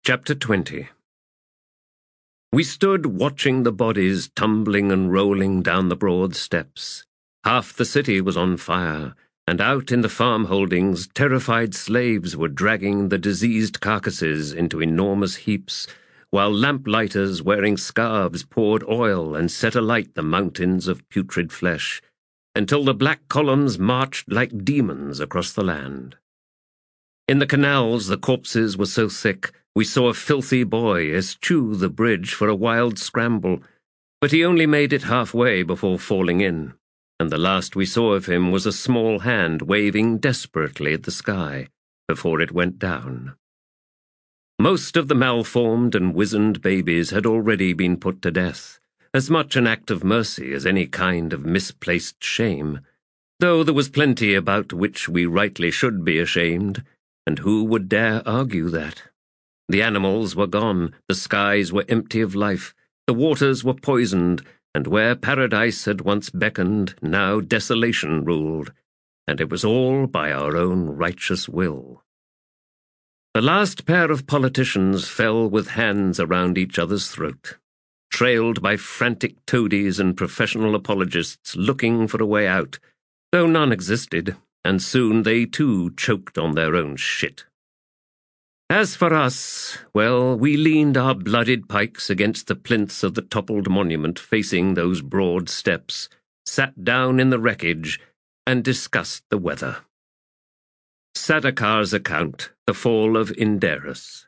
Chapter 20. We stood watching the bodies tumbling and rolling down the broad steps. Half the city was on fire, and out in the farm holdings terrified slaves were dragging the diseased carcasses into enormous heaps, while lamplighters wearing scarves poured oil and set alight the mountains of putrid flesh, until the black columns marched like demons across the land. In the canals the corpses were so thick we saw a filthy boy eschew the bridge for a wild scramble, but he only made it halfway before falling in, and the last we saw of him was a small hand waving desperately at the sky before it went down. Most of the malformed and wizened babies had already been put to death, as much an act of mercy as any kind of misplaced shame, though there was plenty about which we rightly should be ashamed, and who would dare argue that? The animals were gone, the skies were empty of life, the waters were poisoned, and where paradise had once beckoned, now desolation ruled, and it was all by our own righteous will. The last pair of politicians fell with hands around each other's throat, trailed by frantic toadies and professional apologists looking for a way out, though none existed, and soon they too choked on their own shit. As for us, well, we leaned our blooded pikes against the plinths of the toppled monument facing those broad steps, sat down in the wreckage, and discussed the weather. Sadakar's account, the fall of Inderus.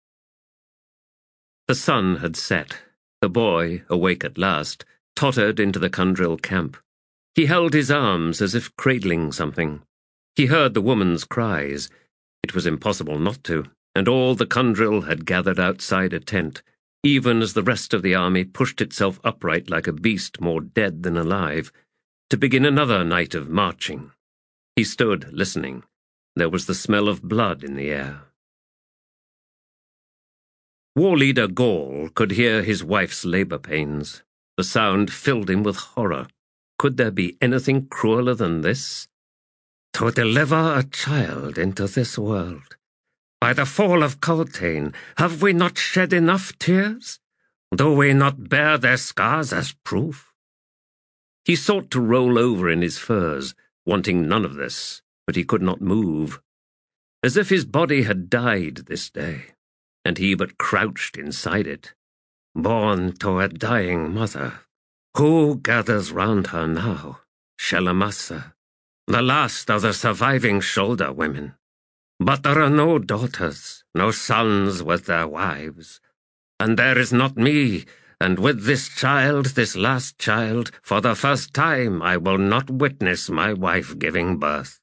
The sun had set. The boy, awake at last, tottered into the Kundril camp. He held his arms as if cradling something. He heard the woman's cries. It was impossible not to, and all the Kundril had gathered outside a tent, even as the rest of the army pushed itself upright like a beast more dead than alive, to begin another night of marching. He stood, listening. There was the smell of blood in the air. War Leader Gaul could hear his wife's labor pains. The sound filled him with horror. Could there be anything crueler than this? To deliver a child into this world. By the fall of Cultain, have we not shed enough tears? Do we not bear their scars as proof? He sought to roll over in his furs, wanting none of this, but he could not move. As if his body had died this day, and he but crouched inside it. Born to a dying mother, who gathers round her now? Shelamassa, the last of the surviving shoulder women. But there are no daughters, no sons with their wives. And there is not me, and with this child, this last child, for the first time I will not witness my wife giving birth.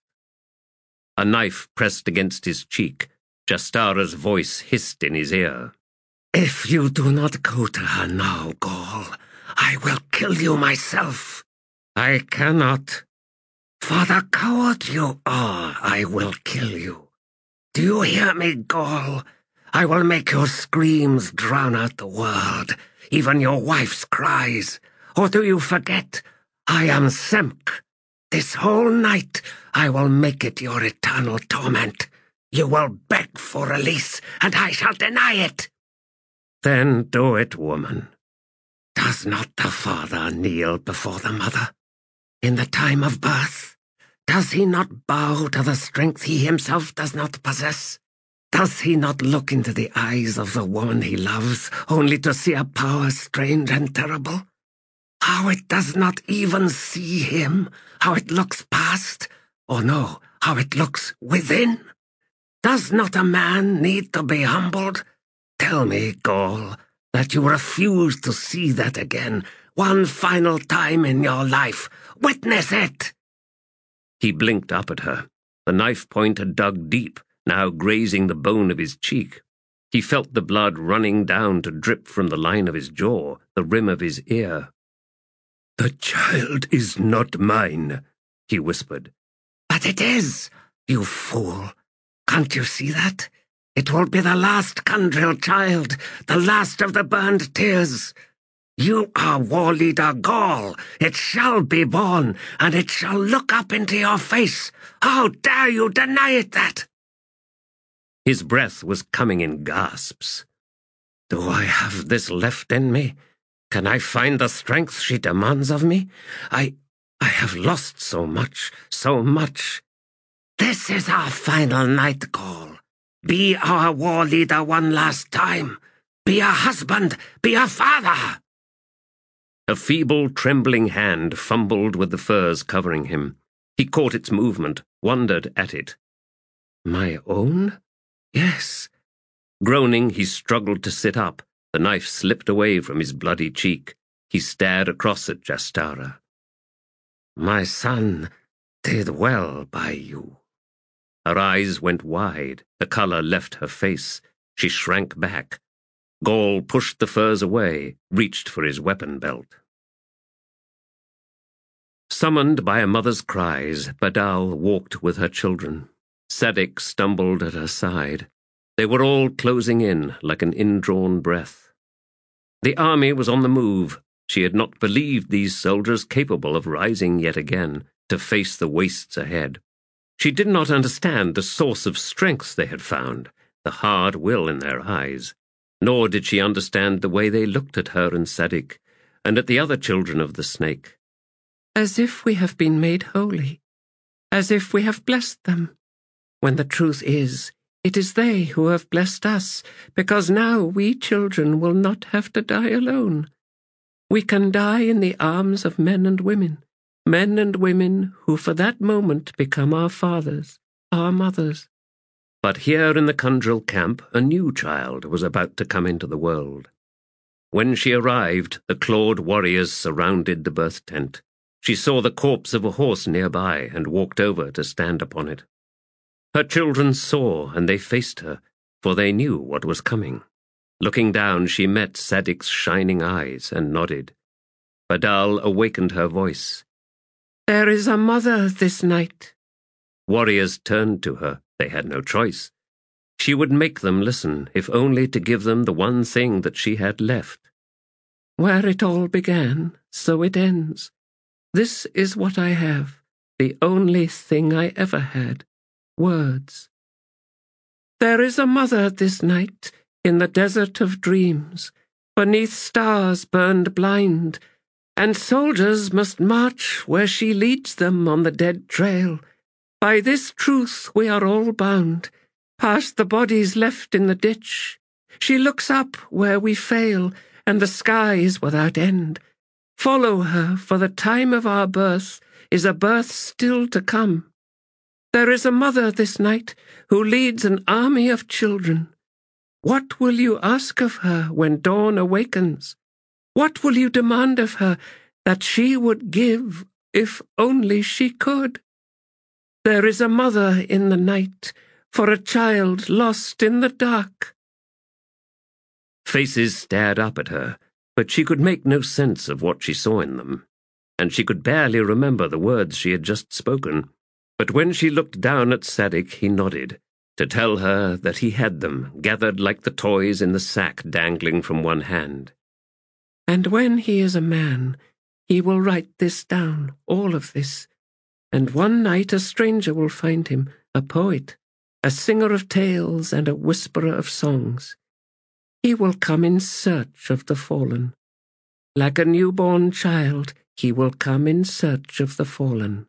A knife pressed against his cheek. Jastara's voice hissed in his ear. If you do not go to her now, Gaul, I will kill you myself. I cannot. For the coward you are, I will kill you. Do you hear me, Gaul? I will make your screams drown out the world, even your wife's cries. Or do you forget? I am Semk. This whole night I will make it your eternal torment. You will beg for release, and I shall deny it. Then do it, woman. Does not the father kneel before the mother? In the time of birth? Does he not bow to the strength he himself does not possess? Does he not look into the eyes of the woman he loves, only to see a power strange and terrible? How it does not even see him, how it looks past, or no, how it looks within? Does not a man need to be humbled? Tell me, Gaul, that you refuse to see that again, one final time in your life. Witness it! He blinked up at her. The knife point had dug deep, now grazing the bone of his cheek. He felt the blood running down to drip from the line of his jaw, the rim of his ear. The child is not mine, he whispered. But it is, you fool. Can't you see that? It will be the last Kundril child, the last of the burned tears. You are War Leader Gaul. It shall be born, and it shall look up into your face. How dare you deny it that? His breath was coming in gasps. Do I have this left in me? Can I find the strength she demands of me? I have lost so much, so much. This is our final night call. Be our war leader one last time. Be a husband, be a father. A feeble, trembling hand fumbled with the furs covering him. He caught its movement, wondered at it. My own? Yes. Groaning, he struggled to sit up. The knife slipped away from his bloody cheek. He stared across at Jastara. My son did well by you. Her eyes went wide. The color left her face. She shrank back. Gaul pushed the furs away, reached for his weapon belt. Summoned by a mother's cries, Badal walked with her children. Sadik stumbled at her side. They were all closing in like an indrawn breath. The army was on the move. She had not believed these soldiers capable of rising yet again to face the wastes ahead. She did not understand the source of strength they had found, the hard will in their eyes. Nor did she understand the way they looked at her and Sadik, and at the other children of the snake. As if we have been made holy, as if we have blessed them, when the truth is, it is they who have blessed us, because now we children will not have to die alone. We can die in the arms of men and women who for that moment become our fathers, our mothers. But here in the Kundral camp, a new child was about to come into the world. When she arrived, the clawed warriors surrounded the birth tent. She saw the corpse of a horse nearby and walked over to stand upon it. Her children saw, and they faced her, for they knew what was coming. Looking down, she met Sadik's shining eyes and nodded. Badal awakened her voice. There is a mother this night. Warriors turned to her. They had no choice. She would make them listen, if only to give them the one thing that she had left. Where it all began, so it ends. This is what I have, the only thing I ever had, words. There is a mother this night, in the desert of dreams, beneath stars burned blind, and soldiers must march where she leads them on the dead trail. By this truth we are all bound, past the bodies left in the ditch. She looks up where we fail, and the sky is without end. Follow her, for the time of our birth is a birth still to come. There is a mother this night who leads an army of children. What will you ask of her when dawn awakens? What will you demand of her that she would give if only she could? There is a mother in the night for a child lost in the dark. Faces stared up at her, but she could make no sense of what she saw in them, and she could barely remember the words she had just spoken. But when she looked down at Sadik, he nodded, to tell her that he had them, gathered like the toys in the sack dangling from one hand. And when he is a man, he will write this down, all of this, and one night a stranger will find him, a poet, a singer of tales and a whisperer of songs. He will come in search of the fallen. Like a newborn child, he will come in search of the fallen.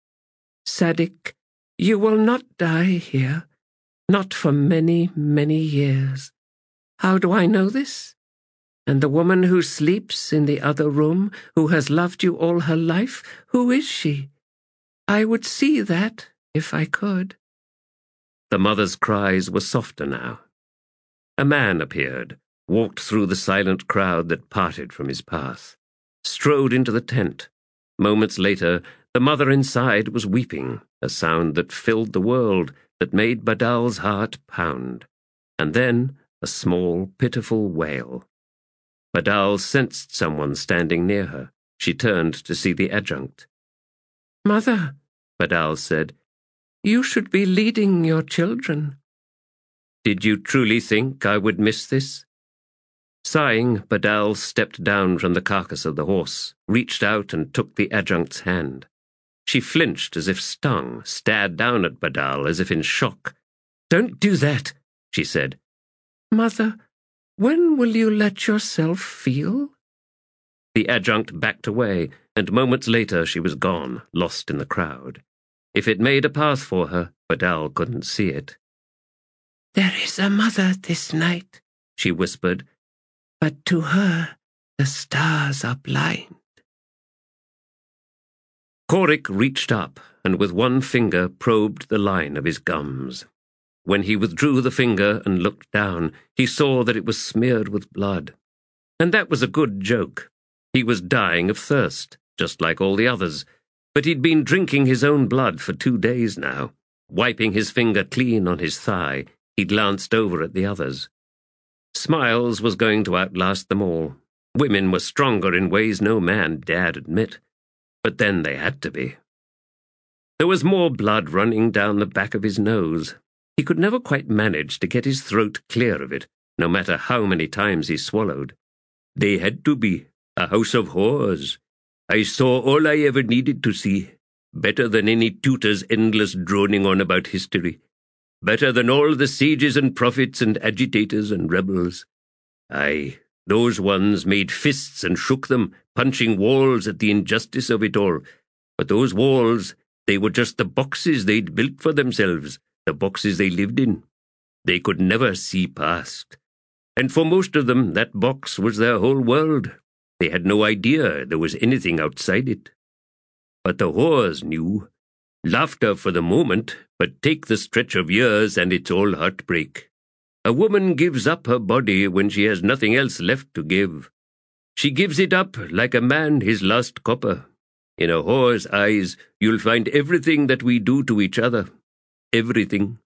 Sadik, you will not die here, not for many, many years. How do I know this? And the woman who sleeps in the other room, who has loved you all her life, who is she? I would see that, if I could. The mother's cries were softer now. A man appeared, walked through the silent crowd that parted from his path, strode into the tent. Moments later, the mother inside was weeping, a sound that filled the world, that made Badal's heart pound, and then a small, pitiful wail. Badal sensed someone standing near her. She turned to see the adjunct. Mother, Badal said, you should be leading your children. Did you truly think I would miss this? Sighing, Badal stepped down from the carcass of the horse, reached out and took the adjunct's hand. She flinched as if stung, stared down at Badal as if in shock. Don't do that, she said. "Mother, when will you let yourself feel?" The adjunct backed away, and moments later she was gone, lost in the crowd. If it made a path for her, Vidal couldn't see it. "There is a mother this night," she whispered, "but to her the stars are blind." Corrick reached up and with one finger probed the line of his gums. When he withdrew the finger and looked down, he saw that it was smeared with blood. And that was a good joke. He was dying of thirst, just like all the others, but he'd been drinking his own blood for 2 days now. Wiping his finger clean on his thigh, he glanced over at the others. Smiles was going to outlast them all. Women were stronger in ways no man dared admit, but then they had to be. There was more blood running down the back of his nose. He could never quite manage to get his throat clear of it, no matter how many times he swallowed. They had to be. A house of horrors. I saw all I ever needed to see. Better than any tutor's endless droning on about history. Better than all the sages and prophets and agitators and rebels. Aye, those ones made fists and shook them, punching walls at the injustice of it all. But those walls, they were just the boxes they'd built for themselves, the boxes they lived in. They could never see past. And for most of them, that box was their whole world. They had no idea there was anything outside it. But the whores knew. Laughter for the moment, but take the stretch of years and it's all heartbreak. A woman gives up her body when she has nothing else left to give. She gives it up like a man his last copper. In a whore's eyes, you'll find everything that we do to each other. Everything.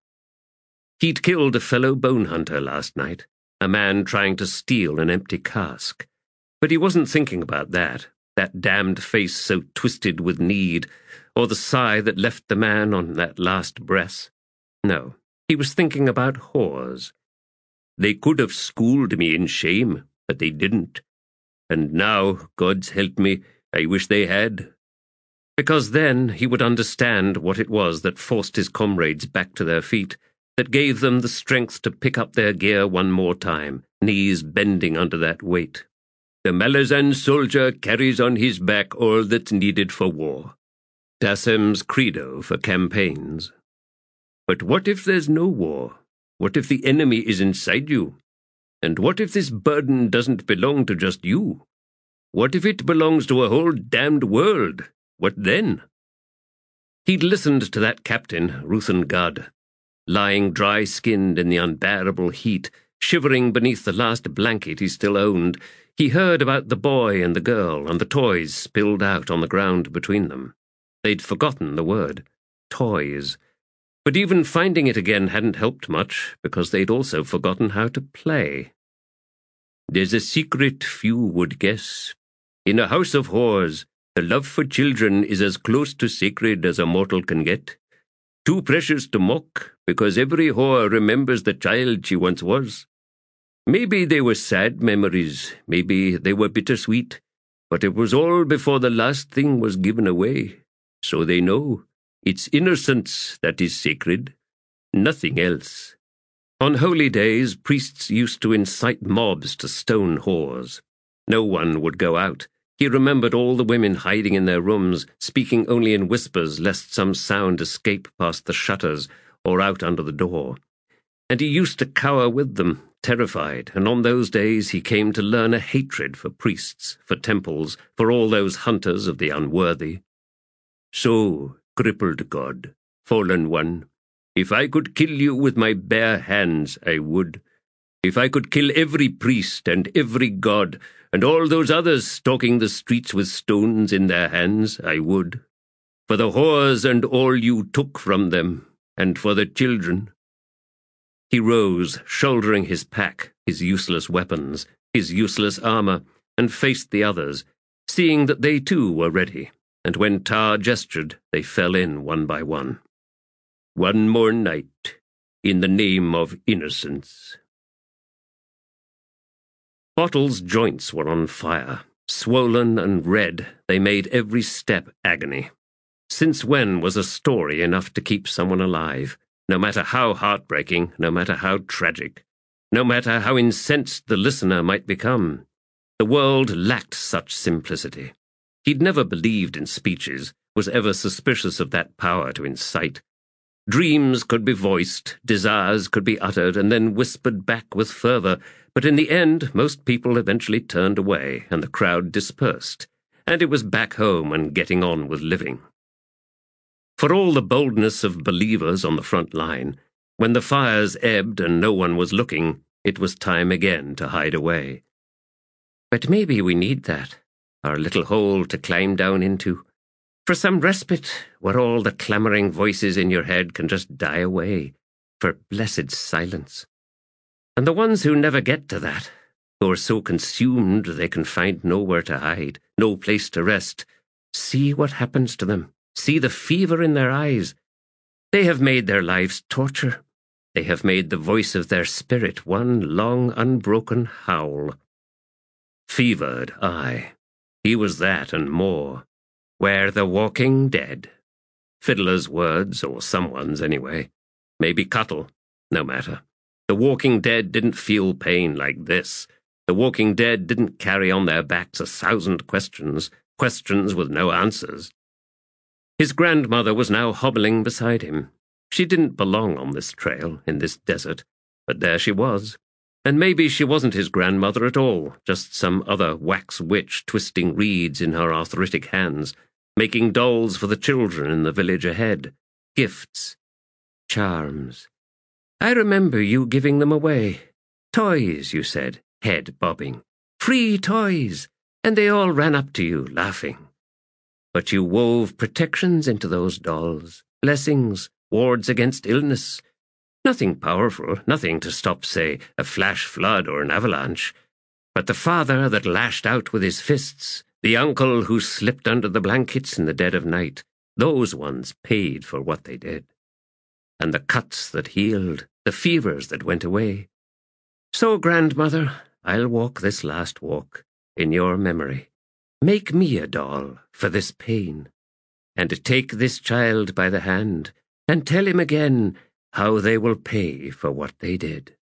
He'd killed a fellow bone hunter last night, a man trying to steal an empty cask. But he wasn't thinking about that damned face so twisted with need, or the sigh that left the man on that last breath. No, he was thinking about whores. They could have schooled me in shame, but they didn't. And now, God's help me, I wish they had. Because then he would understand what it was that forced his comrades back to their feet, that gave them the strength to pick up their gear one more time, knees bending under that weight. The Malazan soldier carries on his back all that's needed for war. Dassem's credo for campaigns. But what if there's no war? What if the enemy is inside you? And what if this burden doesn't belong to just you? What if it belongs to a whole damned world? What then? He'd listened to that captain, Ruthen Gad, lying dry-skinned in the unbearable heat, shivering beneath the last blanket he still owned. He heard about the boy and the girl and the toys spilled out on the ground between them. They'd forgotten the word. Toys. But even finding it again hadn't helped much, because they'd also forgotten how to play. There's a secret few would guess. In a house of whores, the love for children is as close to sacred as a mortal can get. Too precious to mock, because every whore remembers the child she once was. Maybe they were sad memories, maybe they were bittersweet, but it was all before the last thing was given away. So they know. It's innocence that is sacred, nothing else. On holy days, priests used to incite mobs to stone whores. No one would go out. He remembered all the women hiding in their rooms, speaking only in whispers lest some sound escape past the shutters or out under the door. And he used to cower with them, terrified, and on those days he came to learn a hatred for priests, for temples, for all those hunters of the unworthy. So, crippled god, fallen one, if I could kill you with my bare hands, I would. If I could kill every priest and every god, and all those others stalking the streets with stones in their hands, I would. For the whores and all you took from them, and for the children. He rose, shouldering his pack, his useless weapons, his useless armor, and faced the others, seeing that they too were ready, and when Tar gestured, they fell in one by one. One more night, in the name of innocence. Bottle's joints were on fire. Swollen and red, they made every step agony. Since when was a story enough to keep someone alive? no matter how heartbreaking, no matter how tragic, no matter how incensed the listener might become. The world lacked such simplicity. He'd never believed in speeches, was ever suspicious of that power to incite. Dreams could be voiced, desires could be uttered, and then whispered back with fervour, but in the end most people eventually turned away, and the crowd dispersed, and it was back home and getting on with living. For all the boldness of believers on the front line, when the fires ebbed and no one was looking, it was time again to hide away. But maybe we need that, our little hole to climb down into, for some respite where all the clamouring voices in your head can just die away, for blessed silence. And the ones who never get to that, who are so consumed they can find nowhere to hide, no place to rest, see what happens to them, see the fever in their eyes. They have made their lives torture. They have made the voice of their spirit one long unbroken howl. Fevered, aye, he was that and more. Where the walking dead. Fiddler's words, or someone's anyway. Maybe Cuttle, no matter. The walking dead didn't feel pain like this. The walking dead didn't carry on their backs 1,000 questions, questions with no answers. His grandmother was now hobbling beside him. She didn't belong on this trail, in this desert, but there she was. And maybe she wasn't his grandmother at all, just some other wax witch twisting reeds in her arthritic hands, making dolls for the children in the village ahead. Gifts. Charms. I remember you giving them away. Toys, you said, head bobbing. Free toys. And they all ran up to you, laughing. But you wove protections into those dolls, blessings, wards against illness. Nothing powerful, nothing to stop, say, a flash flood or an avalanche. But the father that lashed out with his fists, the uncle who slipped under the blankets in the dead of night, those ones paid for what they did. And the cuts that healed, the fevers that went away. So, grandmother, I'll walk this last walk in your memory. Make me a doll for this pain, and take this child by the hand, and tell him again how they will pay for what they did.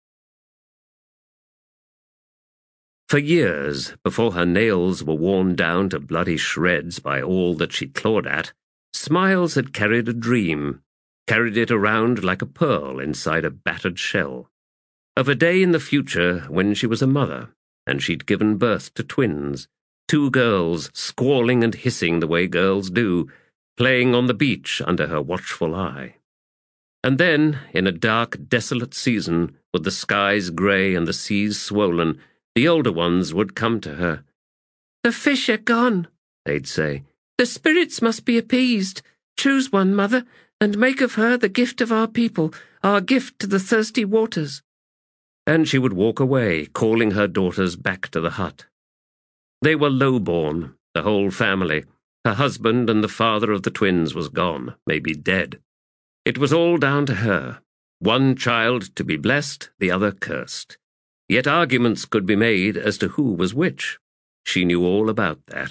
For years, before her nails were worn down to bloody shreds by all that she clawed at, Smiles had carried a dream, carried it around like a pearl inside a battered shell, of a day in the future when she was a mother, and she'd given birth to twins, 2 girls squalling and hissing the way girls do, playing on the beach under her watchful eye. And then, in a dark, desolate season, with the skies grey and the seas swollen, the older ones would come to her. "The fish are gone," they'd say. "The spirits must be appeased. Choose one, mother, and make of her the gift of our people, our gift to the thirsty waters." And she would walk away, calling her daughters back to the hut. They were low-born, the whole family. Her husband and the father of the twins was gone, maybe dead. It was all down to her. One child to be blessed, the other cursed. Yet arguments could be made as to who was which. She knew all about that.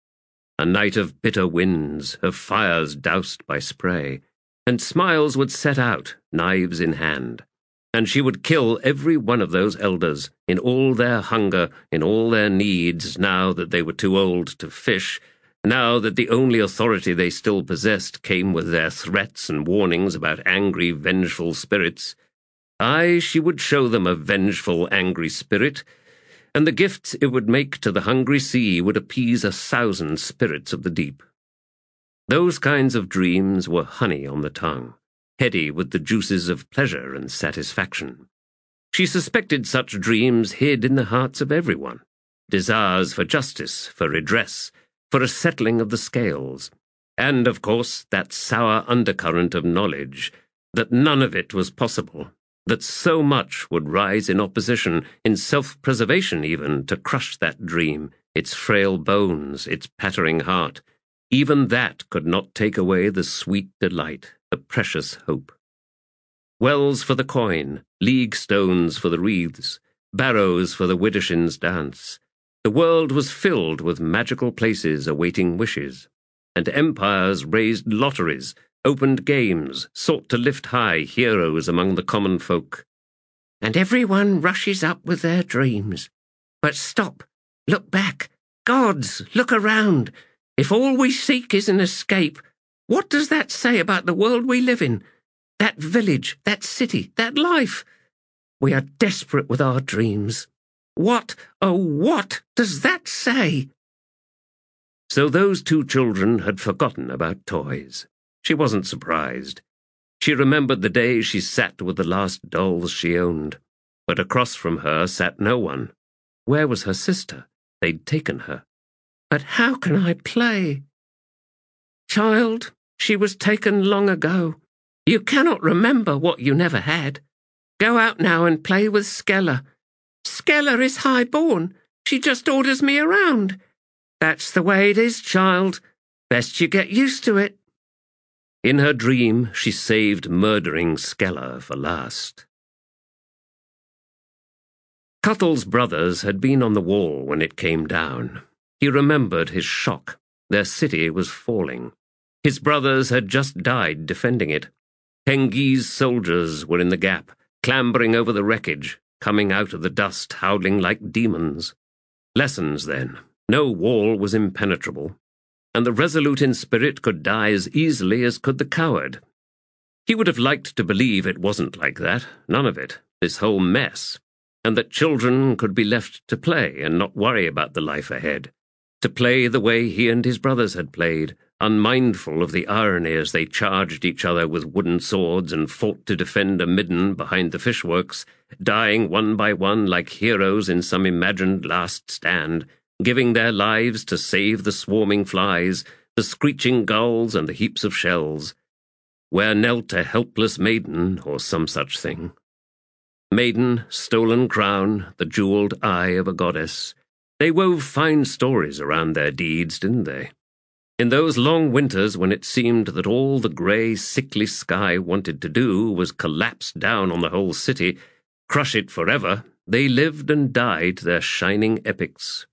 A night of bitter winds, of fires doused by spray, and Smiles would set out, knives in hand, and she would kill every one of those elders, in all their hunger, in all their needs, now that they were too old to fish, now that the only authority they still possessed came with their threats and warnings about angry, vengeful spirits. Aye, she would show them a vengeful, angry spirit, and the gifts it would make to the hungry sea would appease 1,000 spirits of the deep. Those kinds of dreams were honey on the tongue, heady with the juices of pleasure and satisfaction. She suspected such dreams hid in the hearts of everyone, desires for justice, for redress, for a settling of the scales, and, of course, that sour undercurrent of knowledge, that none of it was possible, that so much would rise in opposition, in self-preservation even, to crush that dream, its frail bones, its pattering heart. Even that could not take away the sweet delight, the precious hope. Wells for the coin, league stones for the wreaths, barrows for the widdershins' dance. The world was filled with magical places awaiting wishes, and empires raised lotteries opened games, sought to lift high heroes among the common folk. And everyone rushes up with their dreams. But stop, look back. Gods, look around. If all we seek is an escape, what does that say about the world we live in? That village, that city, that life? We are desperate with our dreams. What, oh what, does that say? So those two children had forgotten about toys. She wasn't surprised. She remembered the day she sat with the last dolls she owned. But across from her sat no one. Where was her sister? They'd taken her. But how can I play? Child, she was taken long ago. You cannot remember what you never had. Go out now and play with Skella. Skella is high-born. She just orders me around. That's the way it is, child. Best you get used to it. In her dream, she saved murdering Skella for last. Cuttle's brothers had been on the wall when it came down. He remembered his shock. Their city was falling. His brothers had just died defending it. Tengi's soldiers were in the gap, clambering over the wreckage, coming out of the dust, howling like demons. Lessons, then. No wall was impenetrable, and the resolute in spirit could die as easily as could the coward. He would have liked to believe it wasn't like that, none of it, this whole mess, and that children could be left to play and not worry about the life ahead, to play the way he and his brothers had played, unmindful of the irony as they charged each other with wooden swords and fought to defend a midden behind the fishworks, dying one by one like heroes in some imagined last stand, giving their lives to save the swarming flies, the screeching gulls and the heaps of shells, where knelt a helpless maiden or some such thing. Maiden, stolen crown, the jeweled eye of a goddess. They wove fine stories around their deeds, didn't they? In those long winters when it seemed that all the grey, sickly sky wanted to do was collapse down on the whole city, crush it forever, they lived and died their shining epics.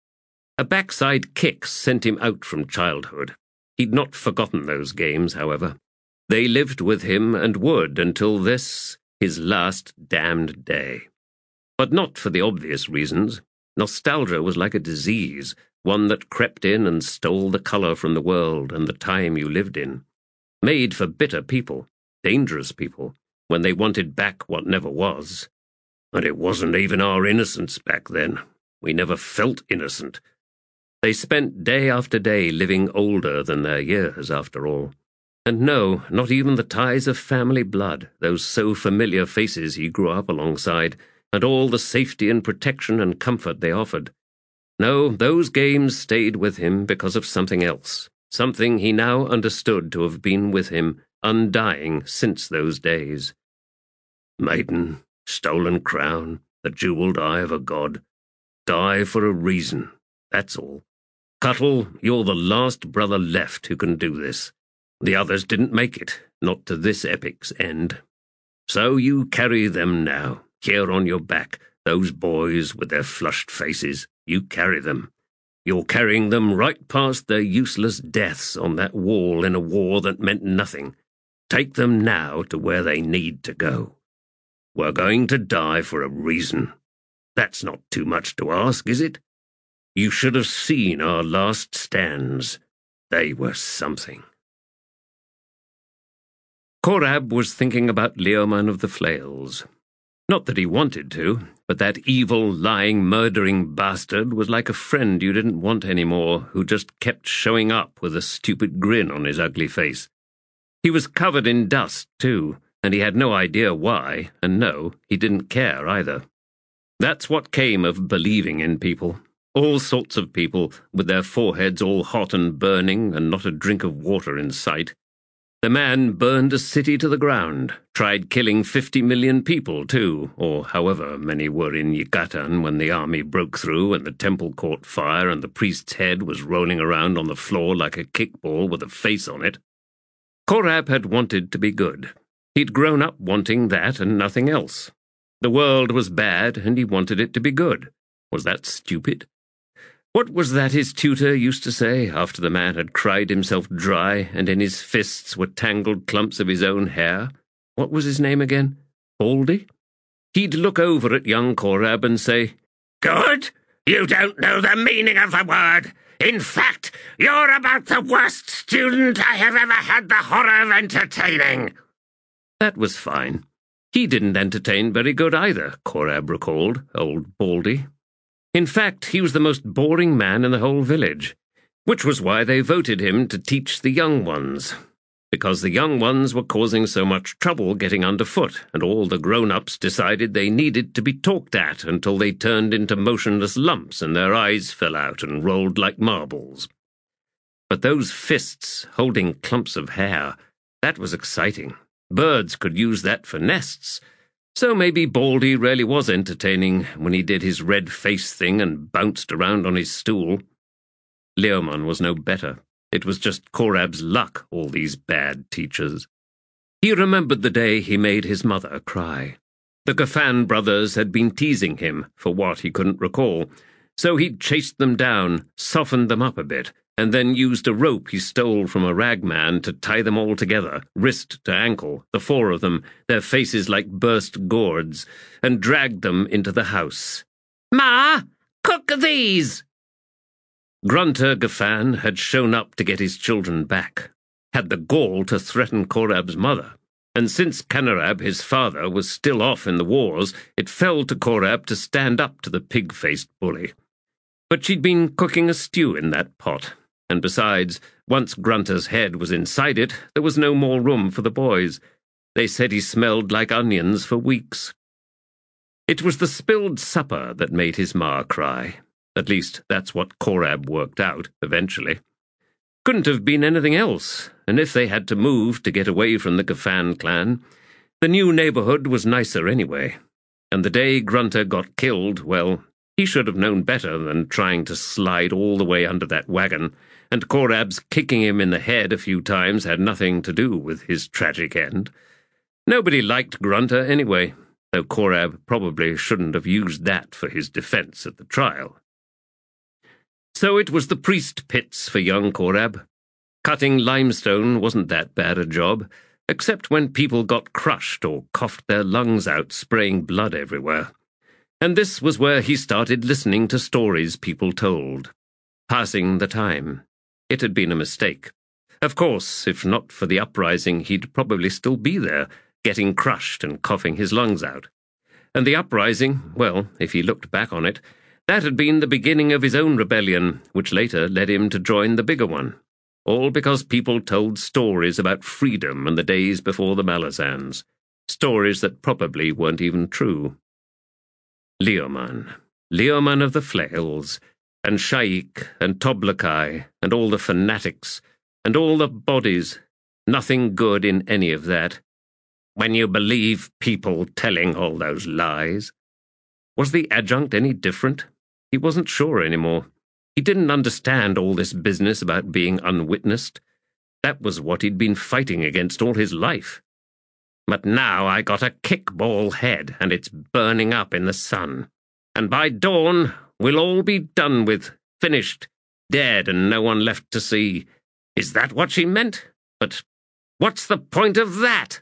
A backside kick sent him out from childhood. He'd not forgotten those games, however. They lived with him and would until this, his last damned day. But not for the obvious reasons. Nostalgia was like a disease, one that crept in and stole the colour from the world and the time you lived in. Made for bitter people, dangerous people, when they wanted back what never was. And it wasn't even our innocence back then. We never felt innocent. They spent day after day living older than their years, after all. And no, not even the ties of family blood, those so familiar faces he grew up alongside, and all the safety and protection and comfort they offered. No, those games stayed with him because of something else, something he now understood to have been with him, undying since those days. Maiden, stolen crown, the jeweled eye of a god. Die for a reason, that's all. Cuttle, you're the last brother left who can do this. The others didn't make it, not to this epic's end. So you carry them now, here on your back, those boys with their flushed faces. You carry them. You're carrying them right past their useless deaths on that wall in a war that meant nothing. Take them now to where they need to go. We're going to die for a reason. That's not too much to ask, is it? You should have seen our last stands. They were something. Korab was thinking about Leoman of the Flails. Not that he wanted to, but that evil, lying, murdering bastard was like a friend you didn't want anymore, who just kept showing up with a stupid grin on his ugly face. He was covered in dust, too, and he had no idea why, and no, he didn't care either. That's what came of believing in people. All sorts of people, with their foreheads all hot and burning, and not a drink of water in sight. The man burned a city to the ground, tried killing 50 million people too, or however many were in Yucatan when the army broke through and the temple caught fire and the priest's head was rolling around on the floor like a kickball with a face on it. Korab had wanted to be good. He'd grown up wanting that and nothing else. The world was bad and he wanted it to be good. Was that stupid? What was that his tutor used to say after the man had cried himself dry and in his fists were tangled clumps of his own hair? What was his name again? Baldy? He'd look over at young Corab and say, "Good? You don't know the meaning of the word. In fact, you're about the worst student I have ever had the horror of entertaining." That was fine. He didn't entertain very good either, Corab recalled, old Baldy. In fact, he was the most boring man in the whole village, which was why they voted him to teach the young ones, because the young ones were causing so much trouble getting underfoot, and all the grown-ups decided they needed to be talked at until they turned into motionless lumps and their eyes fell out and rolled like marbles. But those fists holding clumps of hair, that was exciting. Birds could use that for nests. So maybe Baldy really was entertaining when he did his red face thing and bounced around on his stool. Leomon was no better. It was just Corab's luck, all these bad teachers. He remembered the day he made his mother cry. The Gafan brothers had been teasing him for what he couldn't recall, so he'd chased them down, softened them up a bit, and then used a rope he stole from a ragman to tie them all together, wrist to ankle, the four of them, their faces like burst gourds, and dragged them into the house. "Ma, cook these!" Grunter Gafan had shown up to get his children back, had the gall to threaten Corab's mother, and since Canarab, his father, was still off in the wars, it fell to Corab to stand up to the pig-faced bully. But she'd been cooking a stew in that pot, and besides, once Grunter's head was inside it, there was no more room for the boys. They said he smelled like onions for weeks. It was the spilled supper that made his ma cry. At least, that's what Corab worked out, eventually. Couldn't have been anything else, and if they had to move to get away from the Gafan clan, the new neighborhood was nicer anyway. And the day Grunter got killed, well, he should have known better than trying to slide all the way under that wagon, and Corab's kicking him in the head a few times had nothing to do with his tragic end. Nobody liked Grunter anyway, though Corab probably shouldn't have used that for his defense at the trial. So it was the priest pits for young Corab. Cutting limestone wasn't that bad a job, except when people got crushed or coughed their lungs out, spraying blood everywhere. And this was where he started listening to stories people told. Passing the time. It had been a mistake. Of course, if not for the uprising, he'd probably still be there, getting crushed and coughing his lungs out. And the uprising, well, if he looked back on it, that had been the beginning of his own rebellion, which later led him to join the bigger one. All because people told stories about freedom and the days before the Malazans. Stories that probably weren't even true. Leomon of the Flails, and Shaik, and Toblakai, and all the fanatics, and all the bodies. Nothing good in any of that. When you believe people telling all those lies. Was the adjunct any different? He wasn't sure anymore. He didn't understand all this business about being unwitnessed. That was what he'd been fighting against all his life. But now I got a kickball head, and it's burning up in the sun. And by dawn, we'll all be done with, finished, dead and no one left to see. Is that what she meant? But what's the point of that?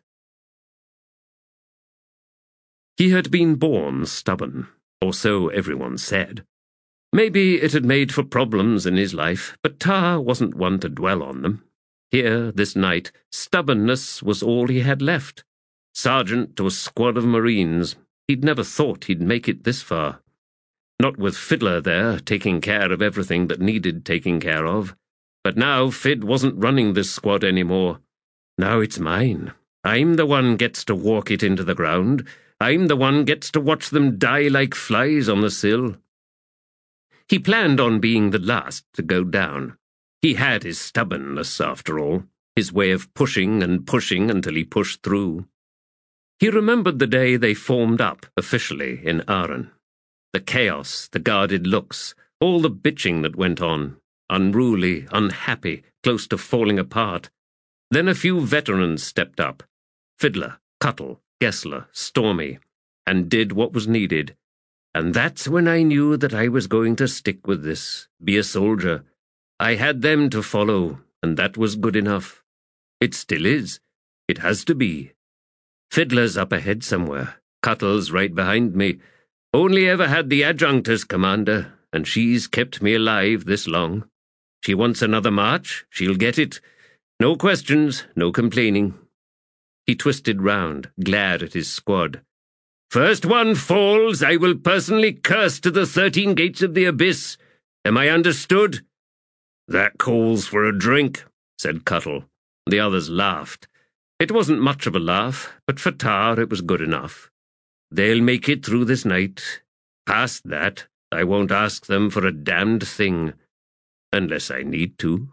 He had been born stubborn, or so everyone said. Maybe it had made for problems in his life, but Tar wasn't one to dwell on them. Here, this night, stubbornness was all he had left. Sergeant to a squad of Marines, he'd never thought he'd make it this far. Not with Fiddler there, taking care of everything that needed taking care of. But now Fid wasn't running this squad anymore. Now it's mine. I'm the one gets to walk it into the ground. I'm the one gets to watch them die like flies on the sill. He planned on being the last to go down. He had his stubbornness, after all, his way of pushing and pushing until he pushed through. He remembered the day they formed up, officially, in Aren. The chaos, the guarded looks, all the bitching that went on, unruly, unhappy, close to falling apart. Then a few veterans stepped up, Fiddler, Cuttle, Gessler, Stormy, and did what was needed. And that's when I knew that I was going to stick with this, be a soldier. I had them to follow, and that was good enough. It still is. It has to be. Fiddler's up ahead somewhere. Cuttle's right behind me. Only ever had the adjunct as commander, and she's kept me alive this long. She wants another march, she'll get it. No questions, no complaining. He twisted round, glared at his squad. First one falls, I will personally curse to the 13 gates of the abyss. Am I understood? That calls for a drink, said Cuttle. The others laughed. It wasn't much of a laugh, but for Tar it was good enough. They'll make it through this night. Past that, I won't ask them for a damned thing. Unless I need to.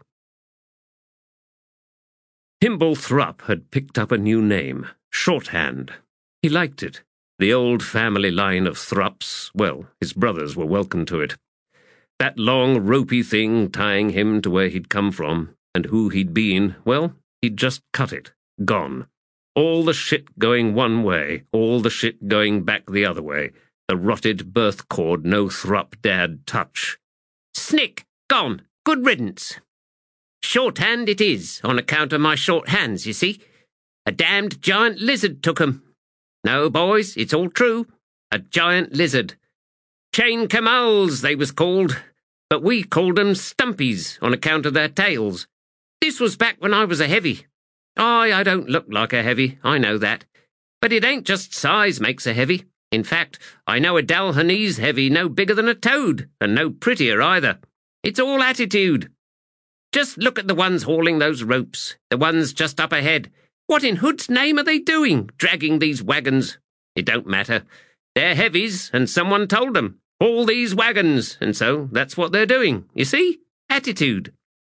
Himble Thrupp had picked up a new name, Shorthand. He liked it. The old family line of Thrupps, well, his brothers were welcome to it. That long, ropey thing tying him to where he'd come from, and who he'd been, well, he'd just cut it. Gone. All the shit going one way, all the shit going back the other way. The rotted birth cord no Thrupp dared touch. Snick! Gone! Good riddance! Shorthand it is, on account of my short hands, you see. A damned giant lizard took 'em. No, boys, it's all true. A giant lizard. Chain camels, they was called, but we called 'em stumpies on account of their tails. This was back when I was a heavy. I don't look like a heavy, I know that. But it ain't just size makes a heavy. In fact, I know a Dalhanese heavy no bigger than a toad, and no prettier either. It's all attitude. Just look at the ones hauling those ropes, the ones just up ahead. What in Hood's name are they doing, dragging these wagons? It don't matter. They're heavies, and someone told them. Haul these wagons, and so that's what they're doing, you see? Attitude.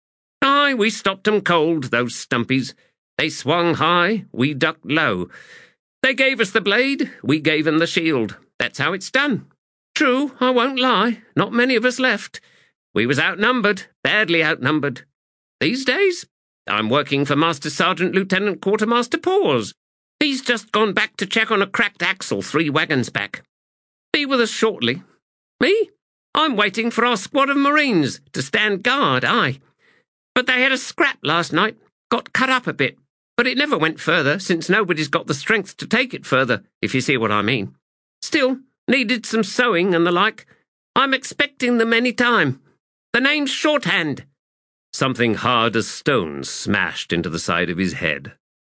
Aye, we stopped 'em cold, those stumpies. They swung high, we ducked low. They gave us the blade, we gave 'em the shield. That's how it's done. True, I won't lie, not many of us left. We was outnumbered, badly outnumbered. These days, I'm working for Master Sergeant Lieutenant Quartermaster Paws. He's just gone back to check on a cracked axle 3 wagons back. Be with us shortly. Me? I'm waiting for our squad of Marines to stand guard, aye. But they had a scrap last night, got cut up a bit. But it never went further, since nobody's got the strength to take it further, if you see what I mean. Still, needed some sewing and the like. I'm expecting them any time. The name's Shorthand. Something hard as stone smashed into the side of his head.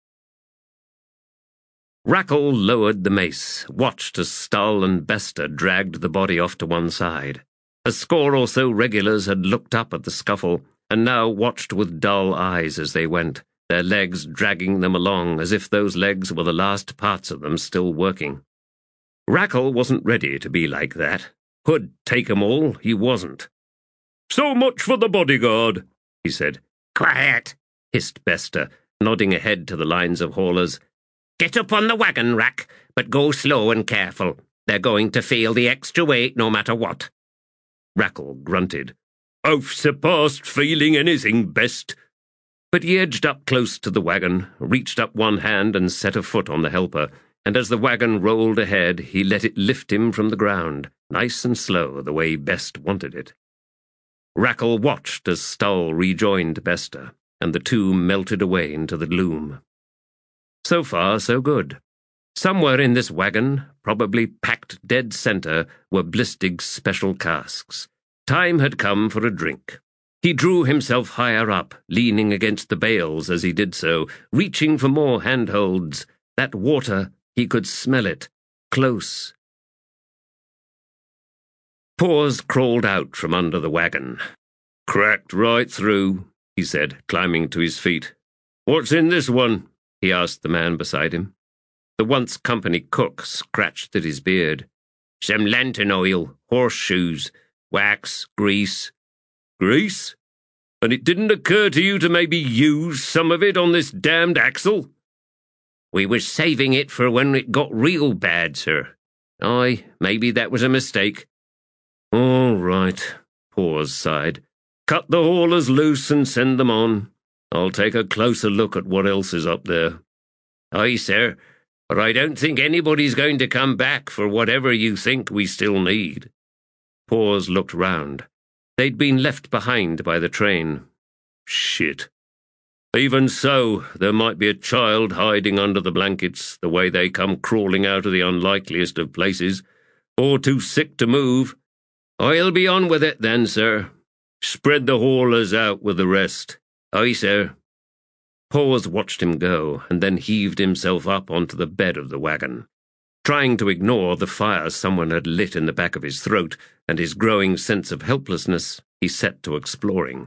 Rackle lowered the mace, watched as Stull and Bester dragged the body off to one side. A score or so regulars had looked up at the scuffle, and now watched with dull eyes as they went, their legs dragging them along as if those legs were the last parts of them still working. Rackle wasn't ready to be like that. Hood take 'em all, he wasn't. So much for the bodyguard, he said. Quiet, hissed Bester, nodding ahead to the lines of haulers. Get up on the wagon rack, but go slow and careful. They're going to feel the extra weight no matter what. Rackle grunted. I've surpassed feeling anything best. But he edged up close to the wagon, reached up one hand and set a foot on the helper, and as the wagon rolled ahead, he let it lift him from the ground, nice and slow, the way Best wanted it. Rackle watched as Stull rejoined Bester, and the two melted away into the gloom. So far, so good. Somewhere in this wagon, probably packed dead center, were Blistig's special casks. Time had come for a drink. He drew himself higher up, leaning against the bales as he did so, reaching for more handholds. That water, he could smell it, close. Paws crawled out from under the wagon. Cracked right through, he said, climbing to his feet. What's in this one? He asked the man beside him. The once company cook scratched at his beard. Some lantern oil, horseshoes, wax, grease. Grease? And it didn't occur to you to maybe use some of it on this damned axle? We was saving it for when it got real bad, sir. Aye, maybe that was a mistake. All right, Paws sighed. Cut the haulers loose and send them on. I'll take a closer look at what else is up there. Aye, sir. but I don't think anybody's going to come back for whatever you think we still need." Pawes looked round. They'd been left behind by the train. Shit. Even so, there might be a child hiding under the blankets, the way they come crawling out of the unlikeliest of places, or too sick to move. "I'll be on with it then, sir. Spread the haulers out with the rest." "Aye, sir." Pawes watched him go, and then heaved himself up onto the bed of the wagon. Trying to ignore the fire someone had lit in the back of his throat and his growing sense of helplessness, he set to exploring.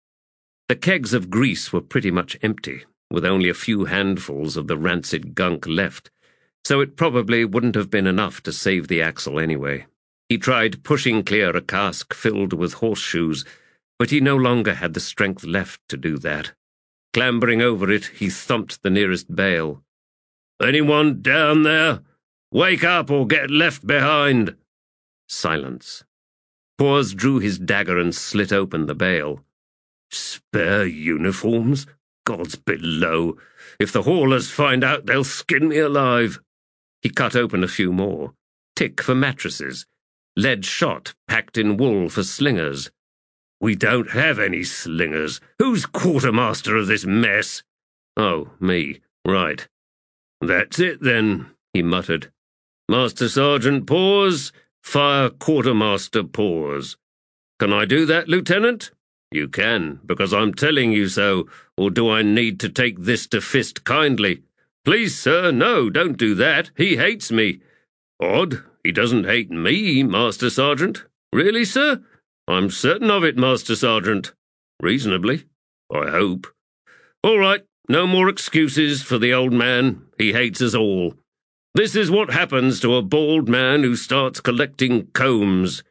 The kegs of grease were pretty much empty, with only a few handfuls of the rancid gunk left, so it probably wouldn't have been enough to save the axle anyway. He tried pushing clear a cask filled with horseshoes, but he no longer had the strength left to do that. Clambering over it, he thumped the nearest bale. "Anyone down there? Wake up or get left behind." Silence. Pawes drew his dagger and slit open the bale. "Spare uniforms? Gods below! If the haulers find out, they'll skin me alive." He cut open a few more. Tick for mattresses. Lead shot packed in wool for slingers. "We don't have any slingers. Who's quartermaster of this mess?" "Oh, me. Right." "That's it, then," he muttered. "Master Sergeant Pawes, fire Quartermaster Pawes." "Can I do that, Lieutenant?" "You can, because I'm telling you so, or do I need to take this to Fist kindly?" "Please, sir, no, don't do that. He hates me." "Odd, he doesn't hate me, Master Sergeant." "Really, sir?" "I'm certain of it, Master Sergeant." "Reasonably, I hope." "All right, no more excuses for the old man. He hates us all. This is what happens to a bald man who starts collecting combs."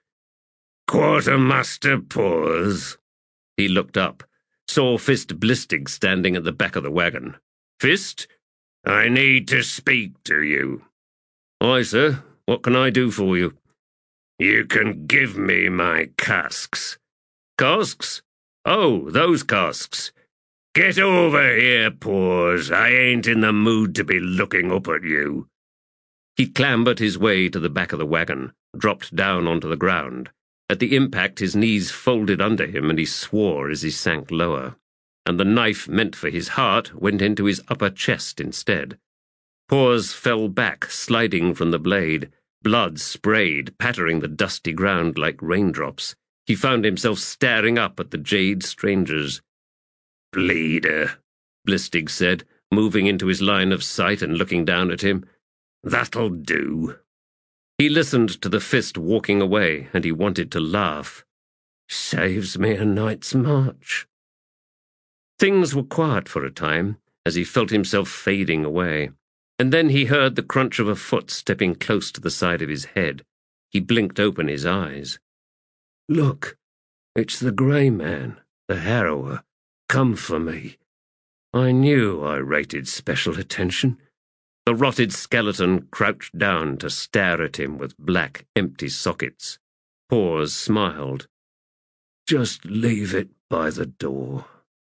"Quartermaster Pawes." He looked up, saw Fist Blistig standing at the back of the wagon. "Fist, I need to speak to you." "Aye, sir. What can I do for you?" "You can give me my casks." "Casks? Oh, those casks. Get over here, Pawes. I ain't in the mood to be looking up at you." He clambered his way to the back of the wagon, dropped down onto the ground. At the impact, his knees folded under him and he swore as he sank lower. And the knife meant for his heart went into his upper chest instead. Pawes fell back, sliding from the blade. Blood sprayed, pattering the dusty ground like raindrops. He found himself staring up at the jade strangers. "Bleeder," Blistig said, moving into his line of sight and looking down at him. "That'll do." He listened to the Fist walking away, and he wanted to laugh. "Saves me a night's march." Things were quiet for a time, as he felt himself fading away, and then he heard the crunch of a foot stepping close to the side of his head. He blinked open his eyes. "Look, it's the Grey Man, the harrower, come for me. I knew I rated special attention." The rotted skeleton crouched down to stare at him with black, empty sockets. Pawes smiled. "Just leave it by the door."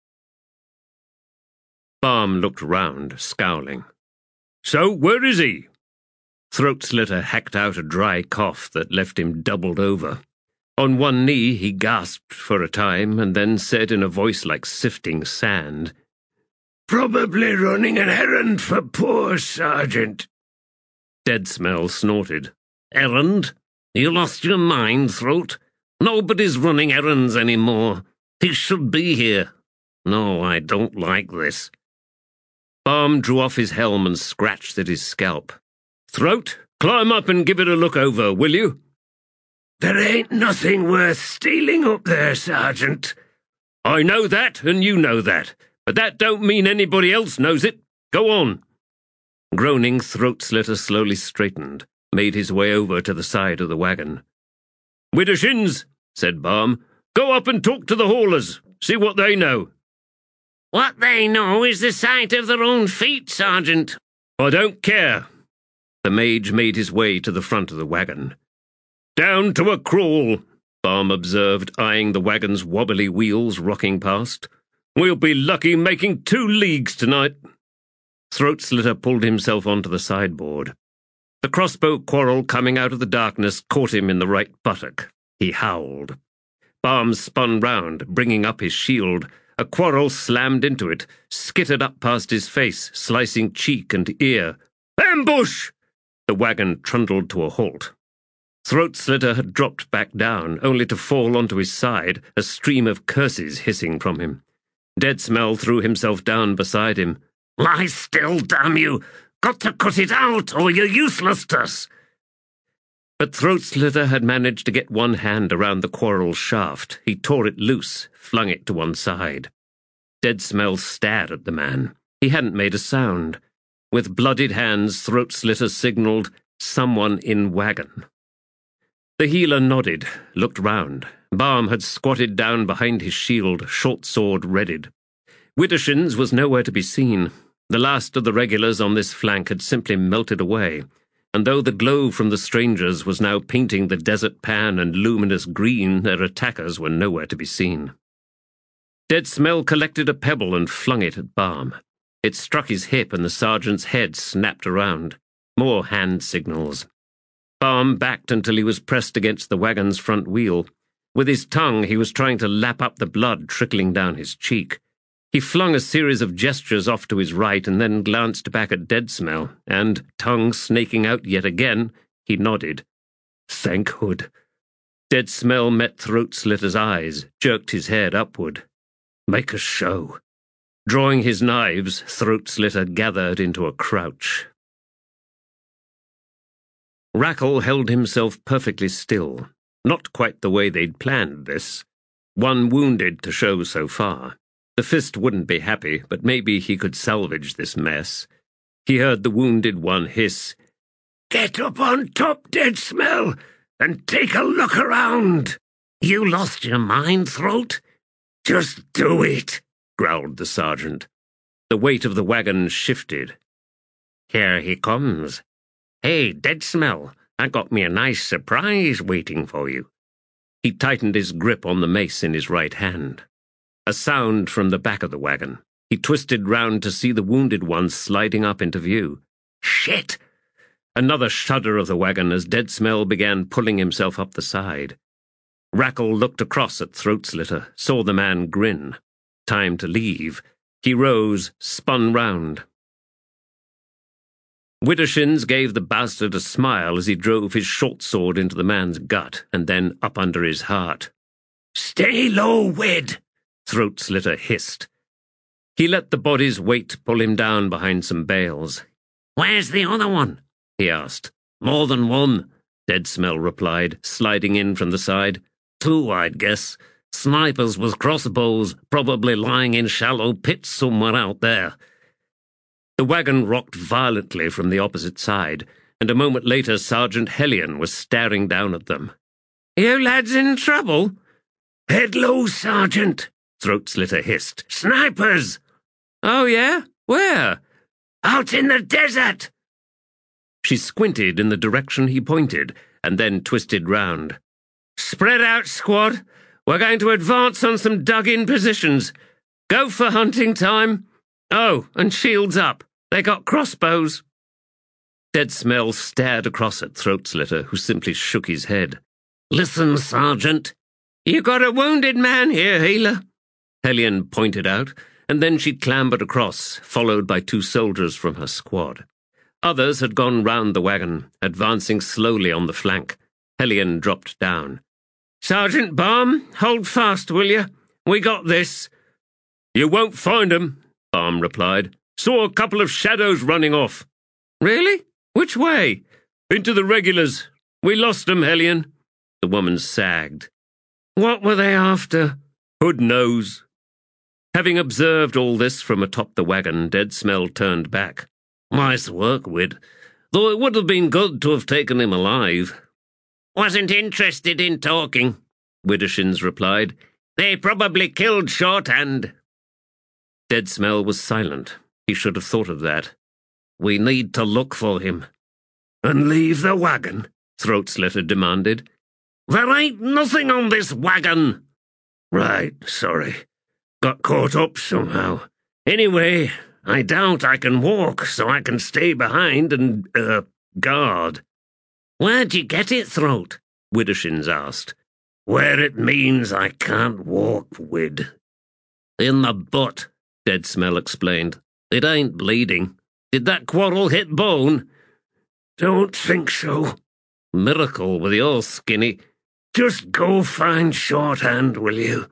Balm looked round, scowling. "So, where is he?" Throat-Slitter hacked out a dry cough that left him doubled over. On one knee he gasped for a time and then said in a voice like sifting sand, "Probably running an errand for poor Sergeant." Deadsmell snorted. "Errand? You lost your mind, Throat. Nobody's running errands anymore. He should be here. No, I don't like this." Balm drew off his helm and scratched at his scalp. "Throat, climb up and give it a look over, will you?" "There ain't nothing worth stealing up there, Sergeant." "I know that, and you know that. But that don't mean anybody else knows it. Go on." Groaning, Throat-Slitter slowly straightened, made his way over to the side of the wagon. "Widdershins," said Balm, "go up and talk to the haulers. See what they know." "What they know is the sight of their own feet, Sergeant." "I don't care." The mage made his way to the front of the wagon. "Down to a crawl," Balm observed, eyeing the wagon's wobbly wheels rocking past. "We'll be lucky making 2 leagues tonight." Throat-Slitter pulled himself onto the sideboard. The crossbow quarrel coming out of the darkness caught him in the right buttock. He howled. Barnes spun round, bringing up his shield. A quarrel slammed into it, skittered up past his face, slicing cheek and ear. Ambush! The wagon trundled to a halt. Throat-Slitter had dropped back down, only to fall onto his side, a stream of curses hissing from him. Deadsmell threw himself down beside him. Lie still, damn you! Got to cut it out, or you're useless to us! But Throat-Slitter had managed to get one hand around the quarrel's shaft. He tore it loose, flung it to one side. Deadsmell stared at the man. He hadn't made a sound. With bloodied hands, Throat-Slitter signalled, "Someone in wagon." The healer nodded, looked round. Barm had squatted down behind his shield, short sword readied. Widdershins was nowhere to be seen. The last of the regulars on this flank had simply melted away, and though the glow from the strangers was now painting the desert pan and luminous green, their attackers were nowhere to be seen. Deadsmell collected a pebble and flung it at Barm. It struck his hip and the sergeant's head snapped around. More hand signals. Barm backed until he was pressed against the wagon's front wheel. With his tongue, he was trying to lap up the blood trickling down his cheek. He flung a series of gestures off to his right and then glanced back at Deadsmell, and, tongue snaking out yet again, he nodded. Thank Hood. Deadsmell met Throat-Slitter's eyes, jerked his head upward. Make a show. Drawing his knives, Throat-Slitter gathered into a crouch. Rackle held himself perfectly still. Not quite the way they'd planned this. One wounded to show so far. The fist wouldn't be happy, but maybe he could salvage this mess. He heard the wounded one hiss, "Get up on top, Deadsmell, and take a look around." "You lost your mind, Throat?" "Just do it," growled the sergeant. The weight of the wagon shifted. "Here he comes. Hey, Deadsmell, I got me a nice surprise waiting for you." He tightened his grip on the mace in his right hand. A sound from the back of the wagon. He twisted round to see the wounded one sliding up into view. Shit! Another shudder of the wagon as Deadsmell began pulling himself up the side. Rackle looked across at Throat-Slitter, saw the man grin. Time to leave. He rose, spun round. Widdershins gave the bastard a smile as he drove his short sword into the man's gut and then up under his heart. "Stay low, Wid!" Throat-Slitter hissed. He let the body's weight pull him down behind some bales. "Where's the other one?" he asked. "More than one," Deadsmell replied, sliding in from the side. "Two, I'd guess. Snipers with crossbows, probably lying in shallow pits somewhere out there." The wagon rocked violently from the opposite side, and a moment later Sergeant Hellion was staring down at them. "You lads in trouble?" "Head low, Sergeant," Throat-Slitter hissed. "Snipers!" "Oh, yeah? Where?" "Out in the desert!" She squinted in the direction he pointed, and then twisted round. "Spread out, squad. We're going to advance on some dug-in positions. Go for hunting time. Oh, and shields up. They got crossbows." Deadsmell stared across at Throat-Slitter, who simply shook his head. "Listen, Sergeant. You got a wounded man here, healer," Hellion pointed out, and then she clambered across, followed by two soldiers from her squad. Others had gone round the wagon, advancing slowly on the flank. Hellion dropped down. "Sergeant Barm, hold fast, will you? We got this." "You won't find 'em," Barm replied. "Saw a couple of shadows running off." "Really? Which way?" "Into the regulars. We lost 'em, Hellion." The woman sagged. "What were they after?" "Hood knows." Having observed all this from atop the wagon, Deadsmell turned back. "Nice work, Wid. Though it would have been good to have taken him alive." "Wasn't interested in talking," Widdershins replied. "They probably killed Shorthand." Deadsmell was silent. He should have thought of that. "We need to look for him." "And leave the wagon?" Throat-Slitter demanded. "There ain't nothing on this wagon." "Right, sorry. Got caught up somehow. Anyway, I doubt I can walk, so I can stay behind and, guard." "Where'd you get it, Throat?" Widdershins asked. "Where it means I can't walk, Wid." "In the butt," Deadsmell explained. "It ain't bleeding. Did that quarrel hit bone?" "Don't think so." "Miracle with your skinny." "Just go find Shorthand, will you?"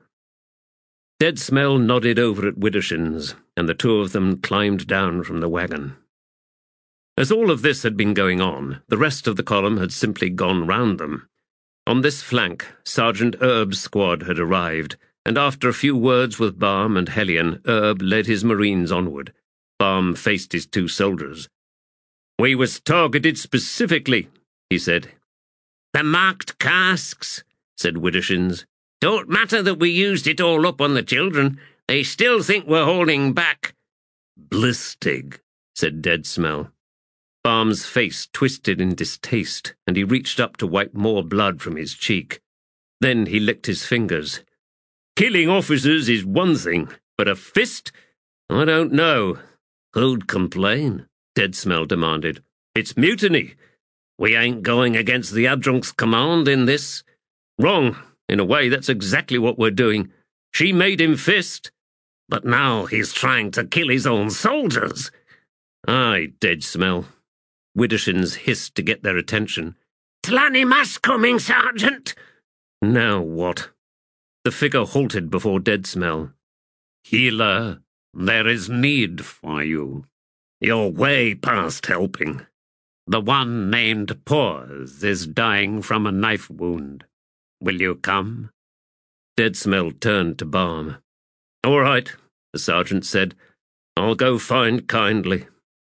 Deadsmell nodded over at Widdershins, and the two of them climbed down from the wagon. As all of this had been going on, the rest of the column had simply gone round them. On this flank, Sergeant Erb's squad had arrived, and after a few words with Baum and Hellion, Erb led his Marines onward. Baum faced his two soldiers. "We was targeted specifically," he said. "The marked casks," said Widdershins. "Don't matter that we used it all up on the children. They still think we're holding back." "Blistig," said Deadsmell. Baum's face twisted in distaste, and he reached up to wipe more blood from his cheek. Then he licked his fingers. "Killing officers is one thing, but a fist? I don't know." "Who'd complain?" Deadsmell demanded. "It's mutiny. We ain't going against the adjunct's command in this." "Wrong. In a way, that's exactly what we're doing. She made him fist." "But now he's trying to kill his own soldiers." "Aye, Deadsmell." Widdershins hissed to get their attention. "Tlanimash coming, Sergeant!" "Now what?" The figure halted before Deadsmell. "Healer, there is need for you. You're way past helping. The one named Pause is dying from a knife wound. Will you come?" Deadsmell turned to Baum. "All right," the sergeant said. "I'll go find Kindly."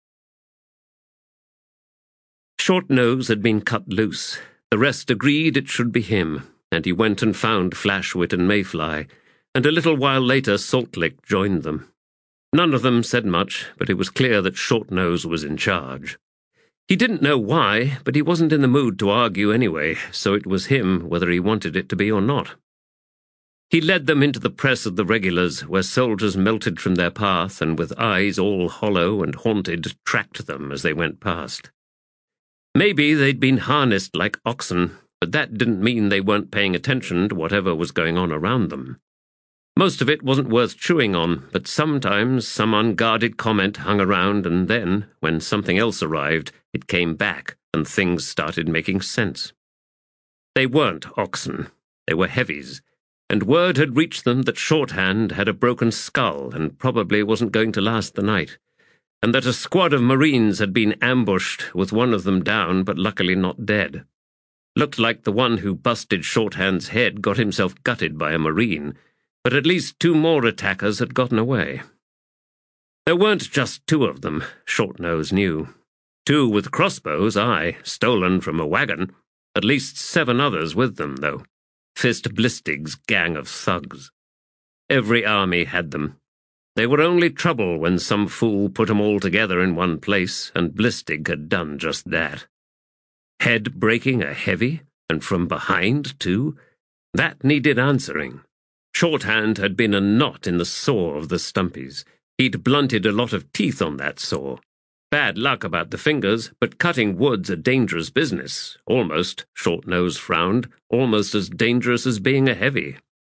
Shortnose had been cut loose. The rest agreed it should be him, and he went and found Flashwit and Mayfly, and a little while later Saltlick joined them. None of them said much, but it was clear that Shortnose was in charge. He didn't know why, but he wasn't in the mood to argue anyway, so it was him whether he wanted it to be or not. He led them into the press of the regulars, where soldiers melted from their path and with eyes all hollow and haunted tracked them as they went past. Maybe they'd been harnessed like oxen, but that didn't mean they weren't paying attention to whatever was going on around them. Most of it wasn't worth chewing on, but sometimes some unguarded comment hung around, and then, when something else arrived, it came back, and things started making sense. They weren't oxen. They were heavies, and word had reached them that Shorthand had a broken skull and probably wasn't going to last the night, and that a squad of Marines had been ambushed, with one of them down but luckily not dead. Looked like the one who busted Shorthand's head got himself gutted by a Marine, but at least two more attackers had gotten away. There weren't just two of them, Shortnose knew. Two with crossbows, aye, stolen from a wagon. At least 7 others with them, though. Fist Blistig's gang of thugs. Every army had them. They were only trouble when some fool put 'em all together in one place, and Blistig had done just that. Head-breaking a heavy, and from behind, too? That needed answering. Shorthand had been a knot in the saw of the Stumpies. He'd blunted a lot of teeth on that saw. Bad luck about the fingers, but cutting wood's a dangerous business. Almost, Shortnose frowned, almost as dangerous as being a heavy.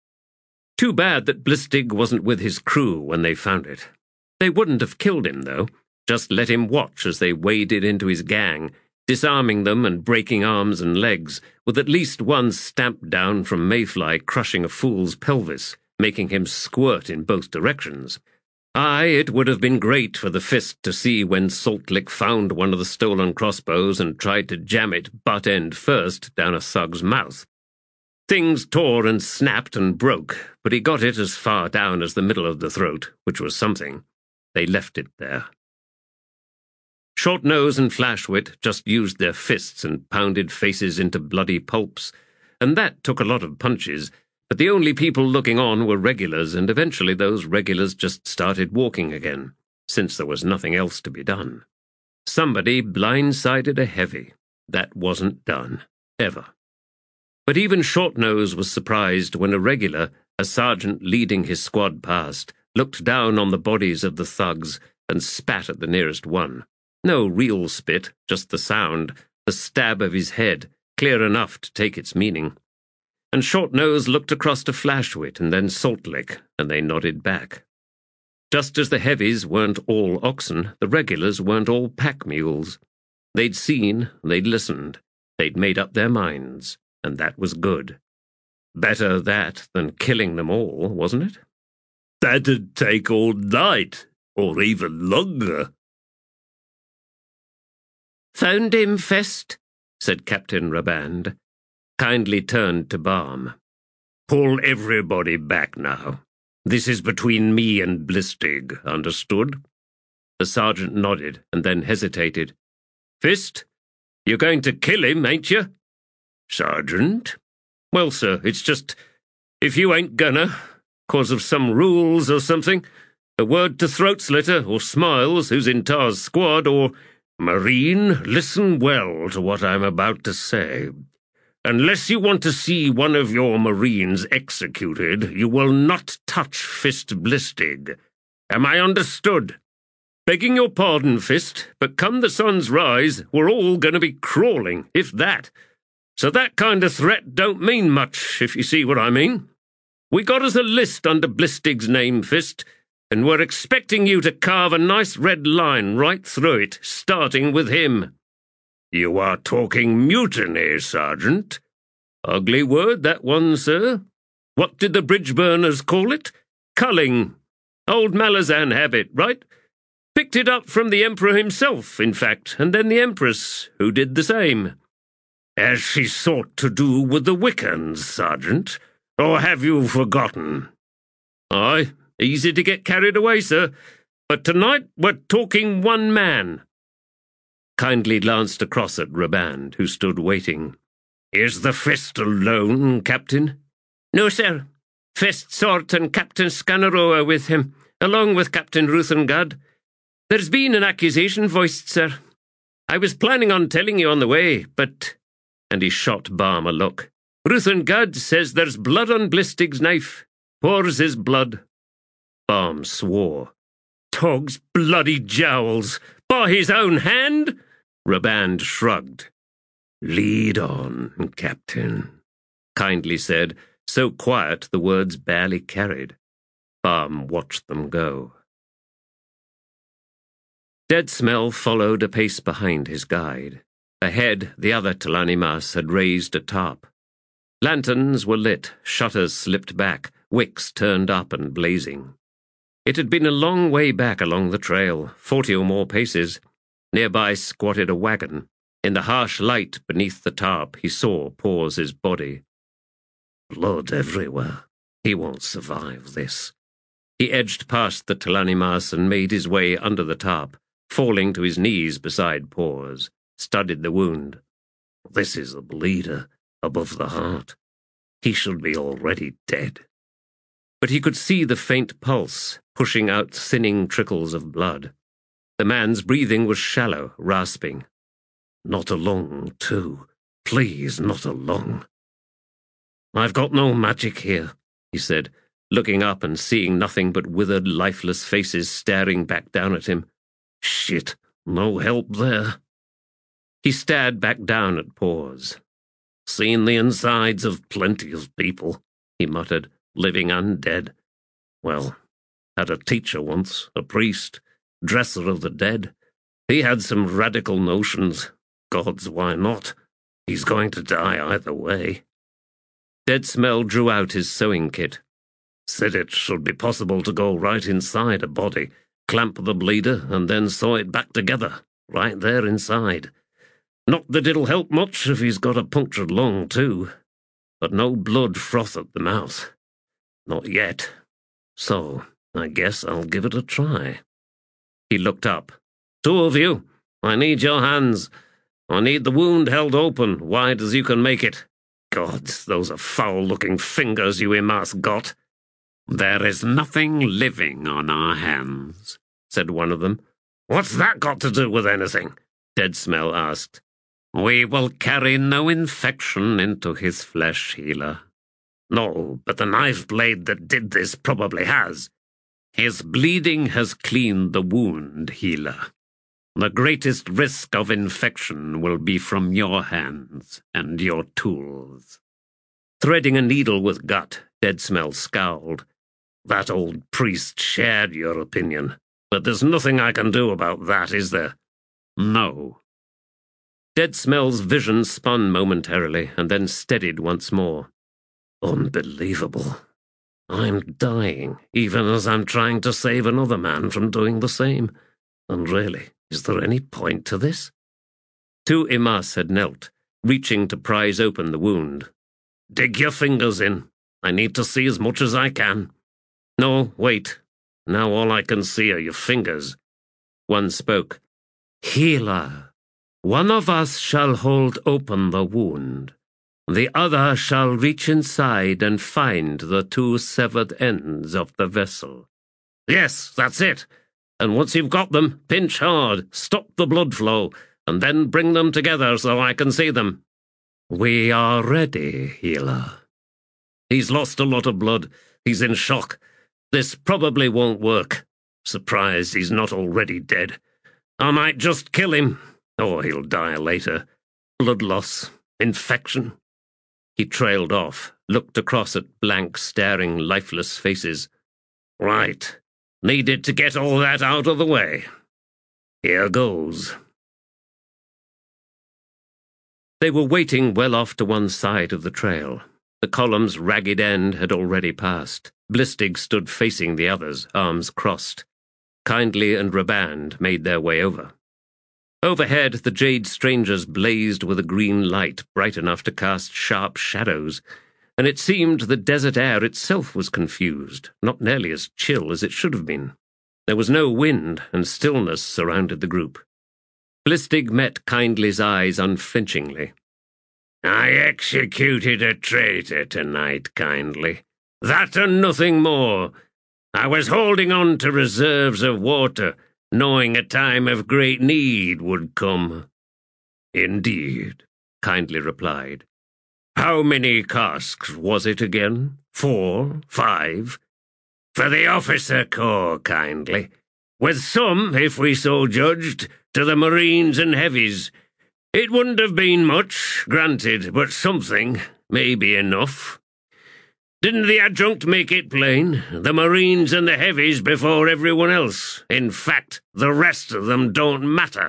Too bad that Blistig wasn't with his crew when they found it. They wouldn't have killed him, though. Just let him watch as they waded into his gang, disarming them and breaking arms and legs, with at least one stamp down from Mayfly crushing a fool's pelvis, making him squirt in both directions. Aye, it would have been great for the fist to see when Saltlick found one of the stolen crossbows and tried to jam it butt-end first down a thug's mouth. Things tore and snapped and broke, but he got it as far down as the middle of the throat, which was something. They left it there. Shortnose and Flashwit just used their fists and pounded faces into bloody pulps, and that took a lot of punches, but the only people looking on were regulars, and eventually those regulars just started walking again, since there was nothing else to be done. Somebody blindsided a heavy. That wasn't done. Ever. But even Shortnose was surprised when a regular, a sergeant leading his squad past, looked down on the bodies of the thugs, and spat at the nearest one. No real spit, just the sound, the stab of his head, clear enough to take its meaning. And Short-Nose looked across to Flashwit and then Saltlick, and they nodded back. Just as the heavies weren't all oxen, the regulars weren't all pack mules. They'd seen, they'd listened, they'd made up their minds, and that was good. Better that than killing them all, wasn't it? That'd take all night, or even longer. Found him, Fist, said Captain Raband. Kindly turned to Balm. Pull everybody back now. This is between me and Blistig, understood? The sergeant nodded and then hesitated. Fist, you're going to kill him, ain't you? Sergeant? Well, sir, it's just, if you ain't gonna, 'cause of some rules or something, a word to Throat-Slitter or Smiles, who's in Tar's squad, or Marine, listen well to what I'm about to say. Unless you want to see one of your Marines executed, you will not touch Fist Blistig. Am I understood? Begging your pardon, Fist, but come the sun's rise, we're all going to be crawling, if that. So that kind of threat don't mean much, if you see what I mean. We got us a list under Blistig's name, Fist, and we're expecting you to carve a nice red line right through it, starting with him. You are talking mutiny, Sergeant. Ugly word, that one, sir. What did the bridge burners call it? Culling. Old Malazan have it, right? Picked it up from the Emperor himself, in fact, and then the Empress, who did the same. As she sought to do with the Wiccans, Sergeant, or have you forgotten? Aye, easy to get carried away, sir, but tonight we're talking one man. Kindly glanced across at Raband, who stood waiting. Is the Fist alone, Captain? No, sir. Fist, Sort, and Captain Scannaroa are with him, along with Captain Ruthengard. There's been an accusation voiced, sir. I was planning on telling you on the way, but... And he shot Balm a look. Ruthengard says there's blood on Blistig's knife. Pours his blood. Balm swore. Tog's bloody jowls! By his own hand? Raband shrugged. Lead on, Captain, kindly said, so quiet the words barely carried. Balm watched them go. Dead Smell followed a pace behind his guide. Ahead, the other Talanimas had raised a tarp. Lanterns were lit, shutters slipped back, wicks turned up and blazing. It had been a long way back along the trail, 40 or more paces. Nearby squatted a wagon. In the harsh light beneath the tarp, he saw Paws's body. Blood everywhere. He won't survive this. He edged past the Talanimas and made his way under the tarp, falling to his knees beside Paws, studied the wound. This is a bleeder, above the heart. He should be already dead. But he could see the faint pulse, pushing out thinning trickles of blood. The man's breathing was shallow, rasping. Not a lung, too. Please, not a lung. I've got no magic here, he said, looking up and seeing nothing but withered, lifeless faces staring back down at him. Shit, no help there. He stared back down at Paws. Seen the insides of plenty of people, he muttered, living undead. Well, had a teacher once, a priest, dresser of the dead. He had some radical notions. Gods, why not? He's going to die either way. Dead Smell drew out his sewing kit. Said it should be possible to go right inside a body, clamp the bleeder, and then sew it back together, right there inside. Not that it'll help much if he's got a punctured lung, too. But no blood froth at the mouth. Not yet. So, I guess I'll give it a try. He looked up. Two of you, I need your hands. I need the wound held open, wide as you can make it. Gods, those are foul-looking fingers you Imas got. There is nothing living on our hands, said one of them. What's that got to do with anything? Dead Smell asked. We will carry no infection into his flesh, healer. No, but the knife blade that did this probably has. His bleeding has cleaned the wound, healer. The greatest risk of infection will be from your hands and your tools. Threading a needle with gut, Deadsmell scowled. That old priest shared your opinion, but there's nothing I can do about that, is there? No. Deadsmell's vision spun momentarily and then steadied once more. Unbelievable. I'm dying, even as I'm trying to save another man from doing the same. And really, is there any point to this? Two Imas had knelt, reaching to prise open the wound. Dig your fingers in. I need to see as much as I can. No, wait. Now all I can see are your fingers. One spoke. Healer, one of us shall hold open the wound. The other shall reach inside and find the two severed ends of the vessel. Yes, that's it. And once you've got them, pinch hard, stop the blood flow, and then bring them together so I can see them. We are ready, healer. He's lost a lot of blood. He's in shock. This probably won't work. Surprised he's not already dead. I might just kill him, or he'll die later. Blood loss, infection. He trailed off, looked across at blank, staring, lifeless faces. Right. Needed to get all that out of the way. Here goes. They were waiting well off to one side of the trail. The column's ragged end had already passed. Blistig stood facing the others, arms crossed. Kindly and Raband made their way over. Overhead, the Jade Strangers blazed with a green light bright enough to cast sharp shadows, and it seemed the desert air itself was confused, not nearly as chill as it should have been. There was no wind, and stillness surrounded the group. Blistig met Kindly's eyes unflinchingly. I executed a traitor tonight, Kindly. That and nothing more. I was holding on to reserves of water, knowing a time of great need would come. Indeed, Kindly replied. How many casks was it again? 4, 5? For the officer corps, Kindly. With some, if we so judged, to the Marines and Heavies. It wouldn't have been much, granted, but something, maybe enough. Didn't the adjunct make it plain? The Marines and the Heavies before everyone else. In fact, the rest of them don't matter.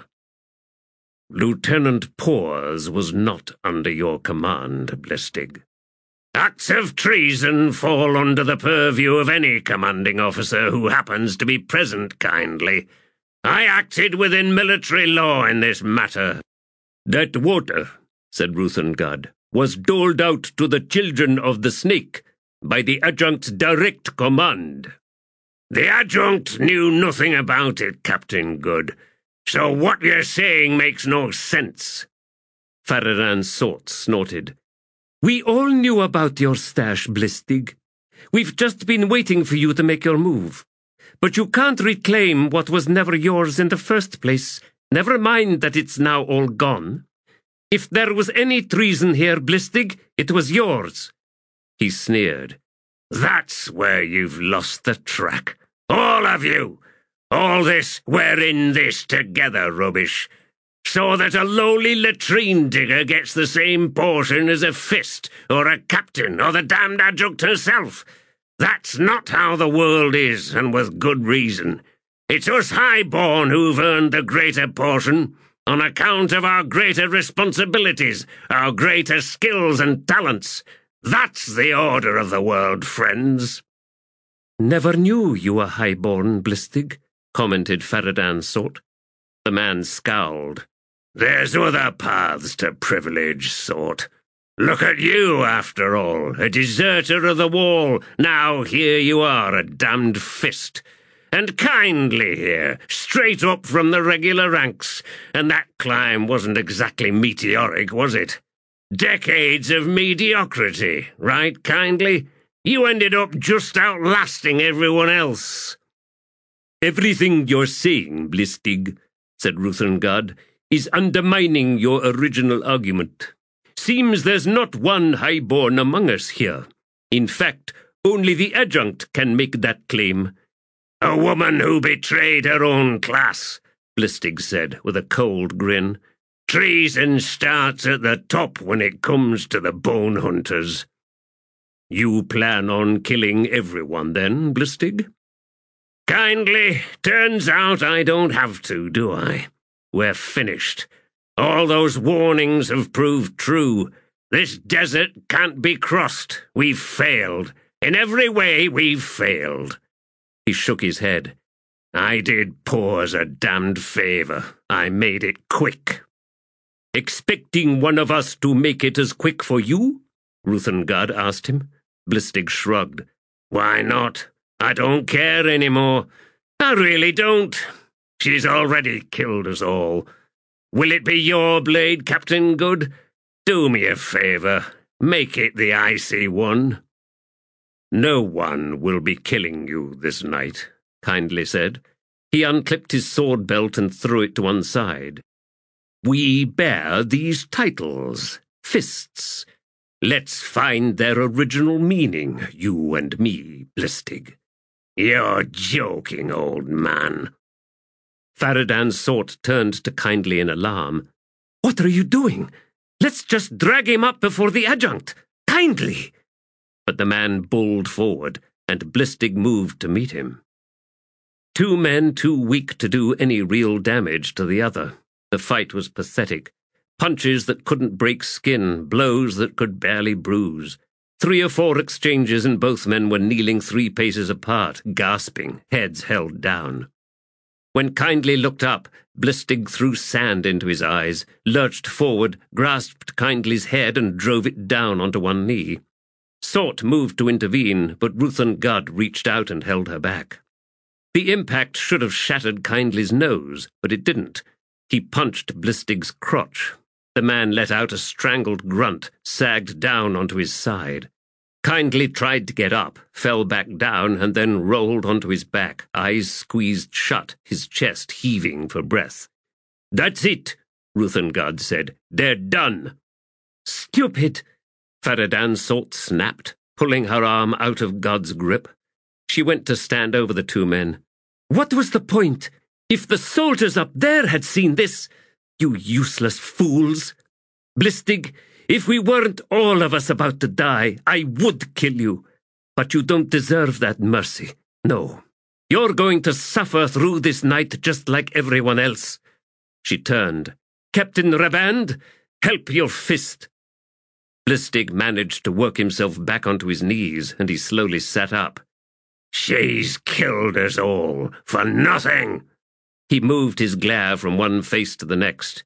Lieutenant Pors was not under your command, Blistig. Acts of treason fall under the purview of any commanding officer who happens to be present, Kindly. I acted within military law in this matter. That water, said Ruthengard, was doled out to the children of the snake by the adjunct's direct command. The adjunct knew nothing about it, Captain Good, so what you're saying makes no sense. Faradan Sort snorted. We all knew about your stash, Blistig. We've just been waiting for you to make your move. But you can't reclaim what was never yours in the first place. Never mind that it's now all gone. If there was any treason here, Blistig, it was yours. He sneered. That's where you've lost the track. All of you. All this we're in this together rubbish. So that a lowly latrine digger gets the same portion as a fist, or a captain, or the damned adjunct herself. That's not how the world is, and with good reason. It's us highborn who've earned the greater portion, on account of our greater responsibilities, our greater skills and talents. That's the order of the world, friends. Never knew you were highborn, Blistig, commented Faradan Sort. The man scowled. There's other paths to privilege, Sort. Look at you, after all, a deserter of the wall. Now here you are, a damned fist. And Kindly here, straight up from the regular ranks. And that climb wasn't exactly meteoric, was it? Decades of mediocrity, right, Kindly? You ended up just outlasting everyone else. Everything you're saying, Blistig, said Ruthengard, is undermining your original argument. Seems there's not one highborn among us here. In fact, only the adjunct can make that claim. A woman who betrayed her own class, Blistig said with a cold grin. Treason starts at the top when it comes to the bone hunters. You plan on killing everyone then, Blistig? Kindly, turns out I don't have to, do I? We're finished. All those warnings have proved true. This desert can't be crossed. We've failed. In every way, we've failed. He shook his head. I did Pors a damned favor. I made it quick. Expecting one of us to make it as quick for you? Ruthengard asked him. Blistig shrugged. Why not? I don't care anymore. I really don't. She's already killed us all. Will it be your blade, Captain Good? Do me a favor. Make it the icy one. No one will be killing you this night, Kindly said. He unclipped his sword belt and threw it to one side. We bear these titles, fists. Let's find their original meaning, you and me, Blistig. You're joking, old man. Faradan Sort turned to Kindly in alarm. What are you doing? Let's just drag him up before the adjunct. Kindly! But the man bulled forward, and Blistig moved to meet him. Two men too weak to do any real damage to the other. The fight was pathetic. Punches that couldn't break skin, blows that could barely bruise. 3 or 4 exchanges and both men were kneeling 3 paces apart, gasping, heads held down. When Kindly looked up, Blistig threw sand into his eyes, lurched forward, grasped Kindly's head and drove it down onto one knee. Sort moved to intervene, but Ruthengard reached out and held her back. The impact should have shattered Kindly's nose, but it didn't. He punched Blistig's crotch. The man let out a strangled grunt, sagged down onto his side. Kindly tried to get up, fell back down, and then rolled onto his back, eyes squeezed shut, his chest heaving for breath. That's it, Ruthengard said. They're done. Stupid! Faradan Sort snapped, pulling her arm out of God's grip. She went to stand over the 2 men. What was the point? If the soldiers up there had seen this, you useless fools! Blistig, if we weren't all of us about to die, I would kill you. But you don't deserve that mercy. No. You're going to suffer through this night just like everyone else. She turned. Captain Raband, help your fist. Blistig managed to work himself back onto his knees, and he slowly sat up. She's killed us all, for nothing. He moved his glare from one face to the next.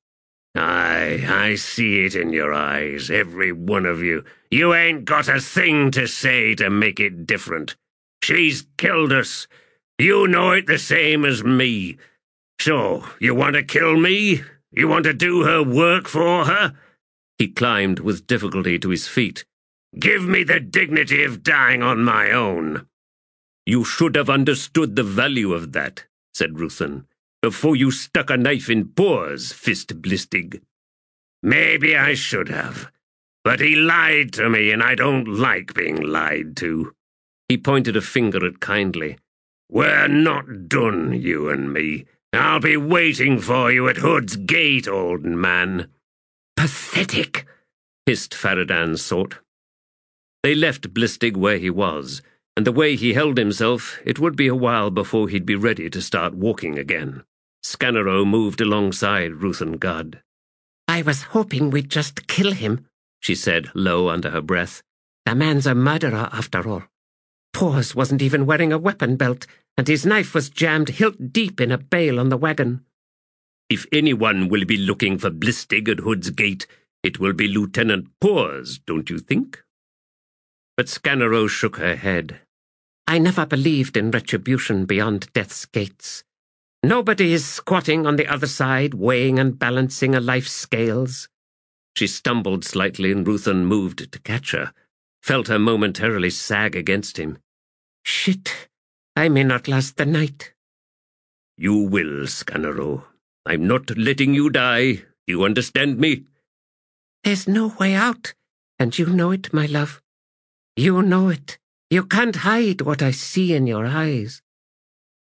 I see it in your eyes, every one of you. You ain't got a thing to say to make it different. She's killed us. You know it the same as me. So, you want to kill me? You want to do her work for her? He climbed with difficulty to his feet. Give me the dignity of dying on my own. You should have understood the value of that, said Ruthen, before you stuck a knife in Pors, Fist Blistig. Maybe I should have. But he lied to me, and I don't like being lied to. He pointed a finger at Kindly. We're not done, you and me. I'll be waiting for you at Hood's Gate, old man. Pathetic, hissed Faradan Sort. They left Blistig where he was, and the way he held himself, it would be a while before he'd be ready to start walking again. Scanero moved alongside Ruthengard. I was hoping we'd just kill him, she said, low under her breath. The man's a murderer, after all. Pors wasn't even wearing a weapon belt, and his knife was jammed hilt deep in a bale on the wagon. If anyone will be looking for Blistig at Hood's Gate, it will be Lieutenant Pors, don't you think? But Scanero shook her head. I never believed in retribution beyond death's gates. Nobody is squatting on the other side, weighing and balancing a life's scales. She stumbled slightly, and Ruthen moved to catch her, felt her momentarily sag against him. Shit, I may not last the night. You will, Scanero. I'm not letting you die. You understand me? There's no way out, and you know it, my love. You know it. You can't hide what I see in your eyes.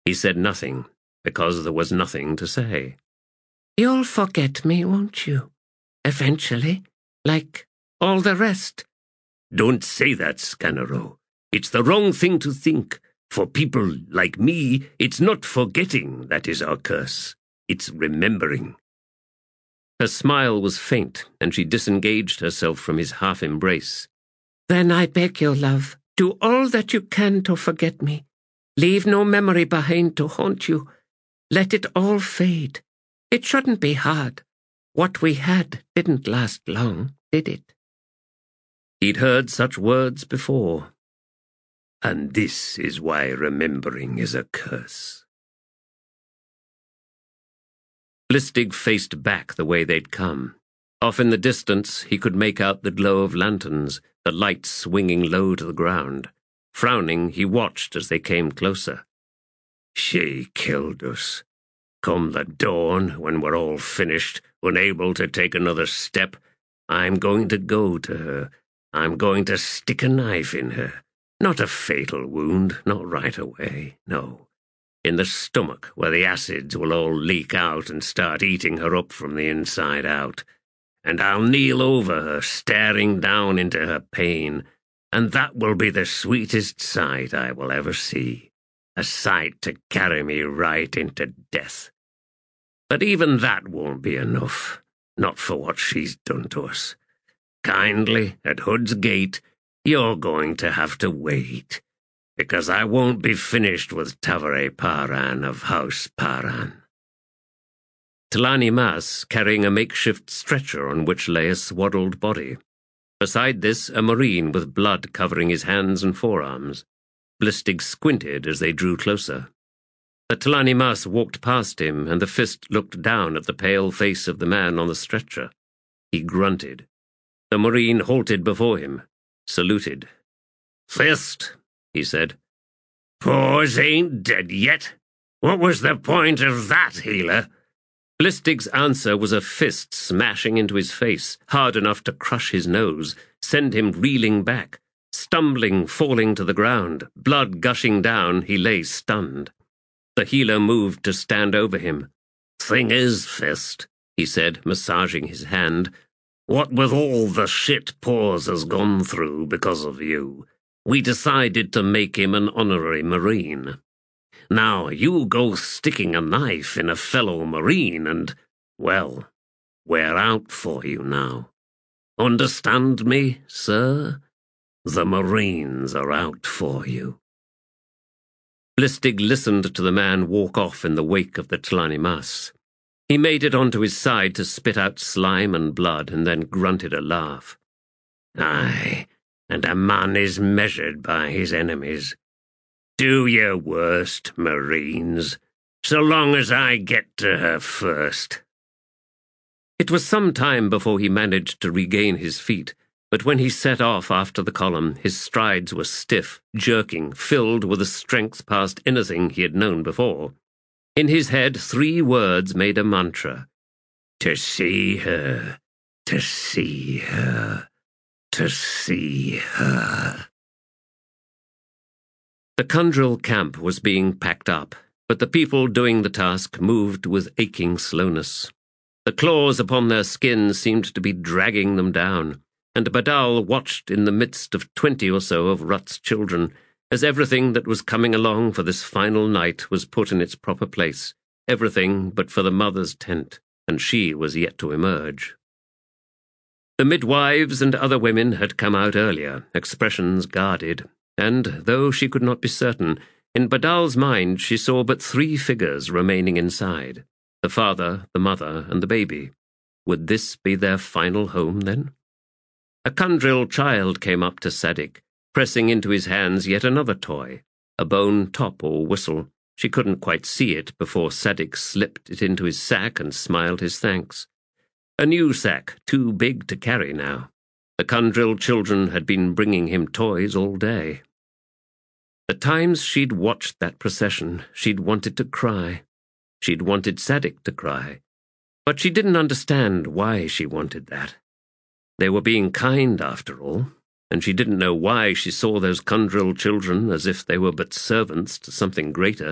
He said nothing, because there was nothing to say. "You'll forget me, won't you? Eventually, like all the rest." Don't say that, Scanero. It's the wrong thing to think. For people like me, it's not forgetting that is our curse. It's remembering. Her smile was faint, and she disengaged herself from his half-embrace. "Then I beg you, love, do all that you can to forget me. Leave no memory behind to haunt you. Let it all fade. It shouldn't be hard. What we had didn't last long, did it?" He'd heard such words before. And this is why remembering is a curse. Blistig faced back the way they'd come. Off in the distance, he could make out the glow of lanterns, the lights swinging low to the ground. Frowning, he watched as they came closer. She killed us. Come the dawn, when we're all finished, unable to take another step, I'm going to go to her. I'm going to stick a knife in her. Not a fatal wound, not right away, no. In the stomach, where the acids will all leak out and start eating her up from the inside out. And I'll kneel over her, staring down into her pain, and that will be the sweetest sight I will ever see. A sight to carry me right into death. But even that won't be enough, not for what she's done to us. Kindly, at Hood's gate, you're going to have to wait, because I won't be finished with Tavare Paran of House Paran. T'Lani Mas carrying a makeshift stretcher on which lay a swaddled body. Beside this, a marine with blood covering his hands and forearms. Blistig squinted as they drew closer. The T'Lani Mas walked past him, and the fist looked down at the pale face of the man on the stretcher. He grunted. The marine halted before him, saluted. "Fist," he said. "Paws ain't dead yet. What was the point of that, healer?" Blistig's answer was a fist smashing into his face, hard enough to crush his nose, send him reeling back. Stumbling, falling to the ground, blood gushing down, he lay stunned. The healer moved to stand over him. "Thing is, Fist," he said, massaging his hand, "what with all the shit Paws has gone through because of you, we decided to make him an honorary Marine. Now you go sticking a knife in a fellow Marine and, well, we're out for you now. Understand me, sir? The Marines are out for you." Blistig listened to the man walk off in the wake of the T'Lani Mas. He made it onto his side to spit out slime and blood, and then grunted a laugh. "Aye, and a man is measured by his enemies. Do your worst, Marines, so long as I get to her first." It was some time before he managed to regain his feet, but when he set off after the column, his strides were stiff, jerking, filled with a strength past anything he had known before. In his head, 3 words made a mantra. To see her, to see her, to see her. The Kundril camp was being packed up, but the people doing the task moved with aching slowness. The claws upon their skins seemed to be dragging them down, and Badal watched in the midst of 20 or so of Rut's children, as everything that was coming along for this final night was put in its proper place, everything but for the mother's tent, and she was yet to emerge. The midwives and other women had come out earlier, expressions guarded, and, though she could not be certain, in Badal's mind she saw but 3 figures remaining inside, the father, the mother, and the baby. Would this be their final home, then? A Kundril child came up to Sadik, pressing into his hands yet another toy, a bone top or whistle. She couldn't quite see it before Sadik slipped it into his sack and smiled his thanks. A new sack, too big to carry now. The Kundril children had been bringing him toys all day. The times she'd watched that procession, she'd wanted to cry. She'd wanted Sadik to cry. But she didn't understand why she wanted that. They were being kind, after all, and she didn't know why she saw those Kundril children as if they were but servants to something greater,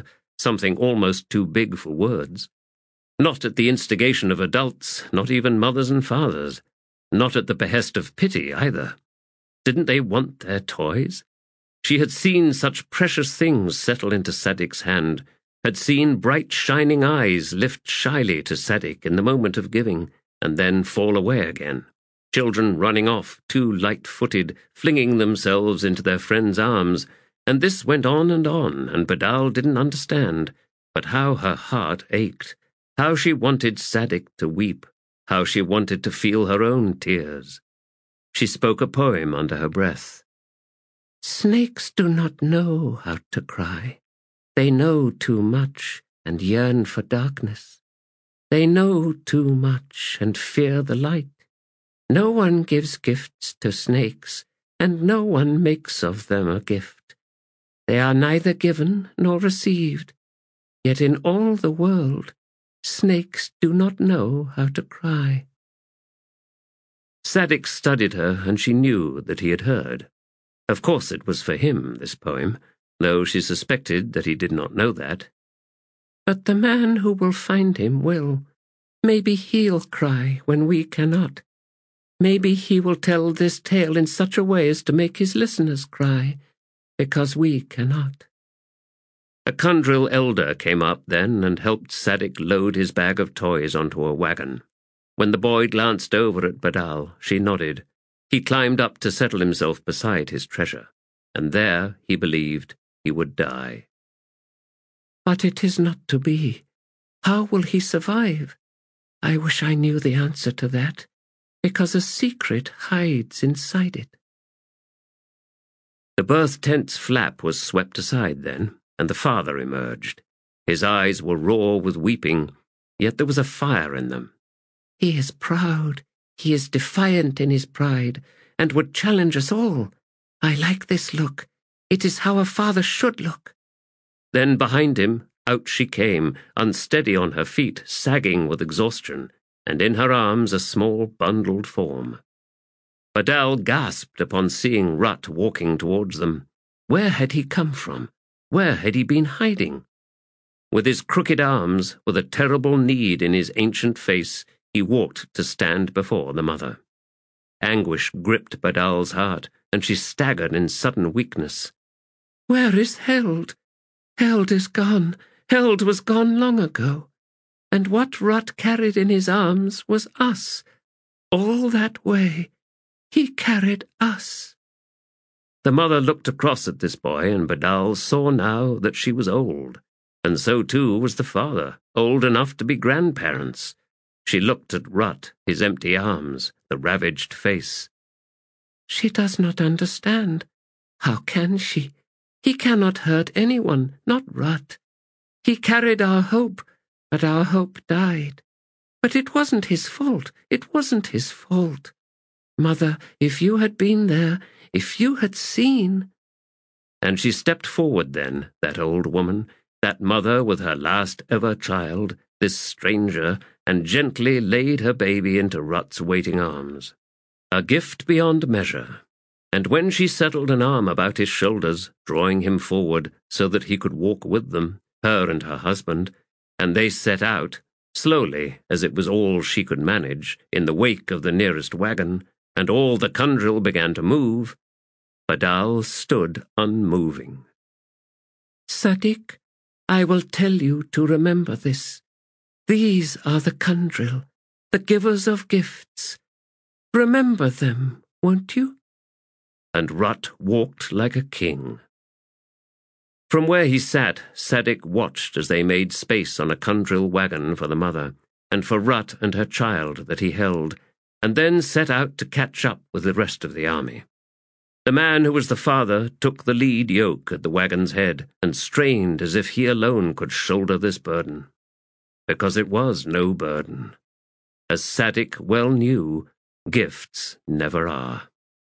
something almost too big for words. Not at the instigation of adults, not even mothers and fathers. Not at the behest of pity, either. Didn't they want their toys? She had seen such precious things settle into Sadik's hand, had seen bright shining eyes lift shyly to Sadik in the moment of giving, and then fall away again. Children running off, too light-footed, flinging themselves into their friends' arms, and this went on, and Badal didn't understand. But how her heart ached, how she wanted Sadik to weep, how she wanted to feel her own tears. She spoke a poem under her breath. Snakes do not know how to cry. They know too much and yearn for darkness. They know too much and fear the light. No one gives gifts to snakes, and no one makes of them a gift. They are neither given nor received. Yet in all the world, snakes do not know how to cry. Sadik studied her, and she knew that he had heard. Of course it was for him, this poem, though she suspected that he did not know that. But the man who will find him will. Maybe he'll cry when we cannot. Maybe he will tell this tale in such a way as to make his listeners cry, because we cannot. A Kandril elder came up then and helped Sadik load his bag of toys onto a wagon. When the boy glanced over at Badal, she nodded. He climbed up to settle himself beside his treasure, and there, he believed, he would die. But it is not to be. How will he survive? I wish I knew the answer to that, because a secret hides inside it. The birth tent's flap was swept aside then, and the father emerged. His eyes were raw with weeping, yet there was a fire in them. He is proud, he is defiant in his pride, and would challenge us all. I like this look. It is how a father should look. Then behind him, out she came, unsteady on her feet, sagging with exhaustion, and in her arms a small bundled form. Badal gasped upon seeing Rut walking towards them. Where had he come from? Where had he been hiding? With his crooked arms, with a terrible need in his ancient face, he walked to stand before the mother. Anguish gripped Badal's heart, and she staggered in sudden weakness. Where is Held? Held is gone. Held was gone long ago. And what Rut carried in his arms was us. All that way, he carried us. The mother looked across at this boy, and Badal saw now that she was old, and so too was the father, old enough to be grandparents. She looked at Rut, his empty arms, the ravaged face. She does not understand. How can she? He cannot hurt anyone, not Rut. He carried our hope, but our hope died. But it wasn't his fault. It wasn't his fault. Mother, if you had been there, if you had seen— And she stepped forward then, that old woman, that mother with her last ever child, this stranger, and gently laid her baby into Rut's waiting arms. A gift beyond measure. And when she settled an arm about his shoulders, drawing him forward so that he could walk with them, her and her husband, and they set out, slowly, as it was all she could manage, in the wake of the nearest wagon, and all the Kandril began to move, Badal stood unmoving. Sadik, I will tell you to remember this. These are the Kandril, the givers of gifts. Remember them, won't you? And Rut walked like a king. From where he sat, Sadik watched as they made space on a Kandril wagon for the mother, and for Rut and her child that he held, and then set out to catch up with the rest of the army. The man who was the father took the lead yoke at the wagon's head and strained as if he alone could shoulder this burden. Because it was no burden. As Sadik well knew, gifts never are.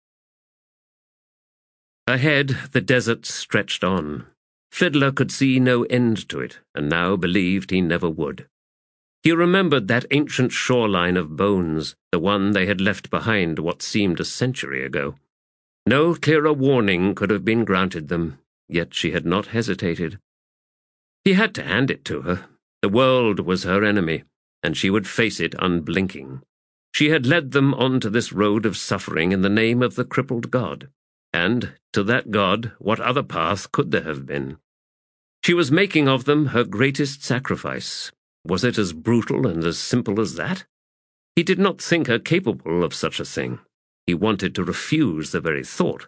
Ahead, the desert stretched on. Fiddler could see no end to it, and now believed he never would. He remembered that ancient shoreline of bones, the one they had left behind what seemed a century ago. No clearer warning could have been granted them, yet she had not hesitated. He had to hand it to her. The world was her enemy, and she would face it unblinking. She had led them onto this road of suffering in the name of the crippled god, and, to that god, what other path could there have been? She was making of them her greatest sacrifice. Was it as brutal and as simple as that? He did not think her capable of such a thing. He wanted to refuse the very thought.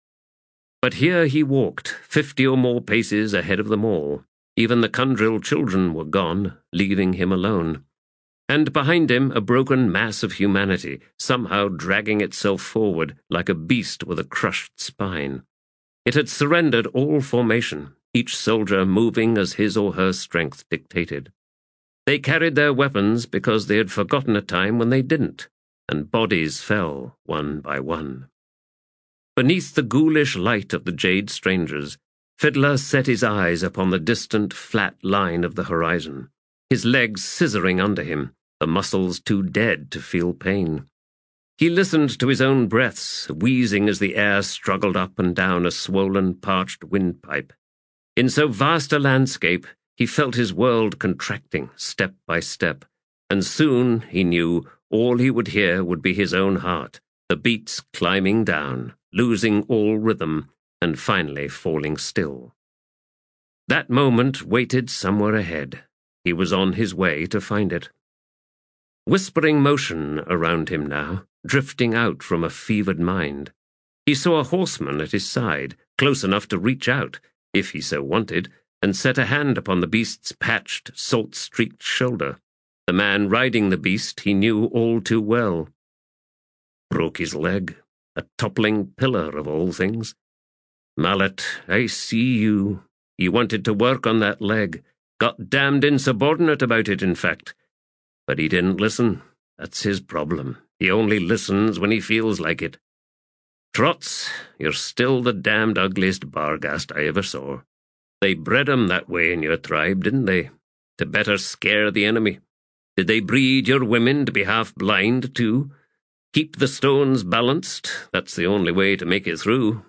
But here he walked, 50 or more paces ahead of them all. Even the Kundril children were gone, leaving him alone. And behind him a broken mass of humanity, somehow dragging itself forward like a beast with a crushed spine. It had surrendered all formation, each soldier moving as his or her strength dictated. They carried their weapons because they had forgotten a time when they didn't, and bodies fell one by one. Beneath the ghoulish light of the jade strangers, Fiddler set his eyes upon the distant, flat line of the horizon, his legs scissoring under him, the muscles too dead to feel pain. He listened to his own breaths, wheezing as the air struggled up and down a swollen, parched windpipe. In so vast a landscape, he felt his world contracting step by step, and soon, he knew, all he would hear would be his own heart, the beats climbing down, losing all rhythm, and finally falling still. That moment waited somewhere ahead. He was on his way to find it. Whispering motion around him now, drifting out from a fevered mind. He saw a horseman at his side, close enough to reach out, if he so wanted, and set a hand upon the beast's patched, salt-streaked shoulder. The man riding the beast he knew all too well. Broke his leg, a toppling pillar of all things. Mallet, I see you. You wanted to work on that leg. Got damned insubordinate about it, in fact. But he didn't listen. That's his problem. He only listens when he feels like it. Trots, you're still the damned ugliest barghast I ever saw. They bred 'em that way in your tribe, didn't they? To better scare the enemy. Did they breed your women to be half blind, too? Keep the stones balanced. That's the only way to make it through.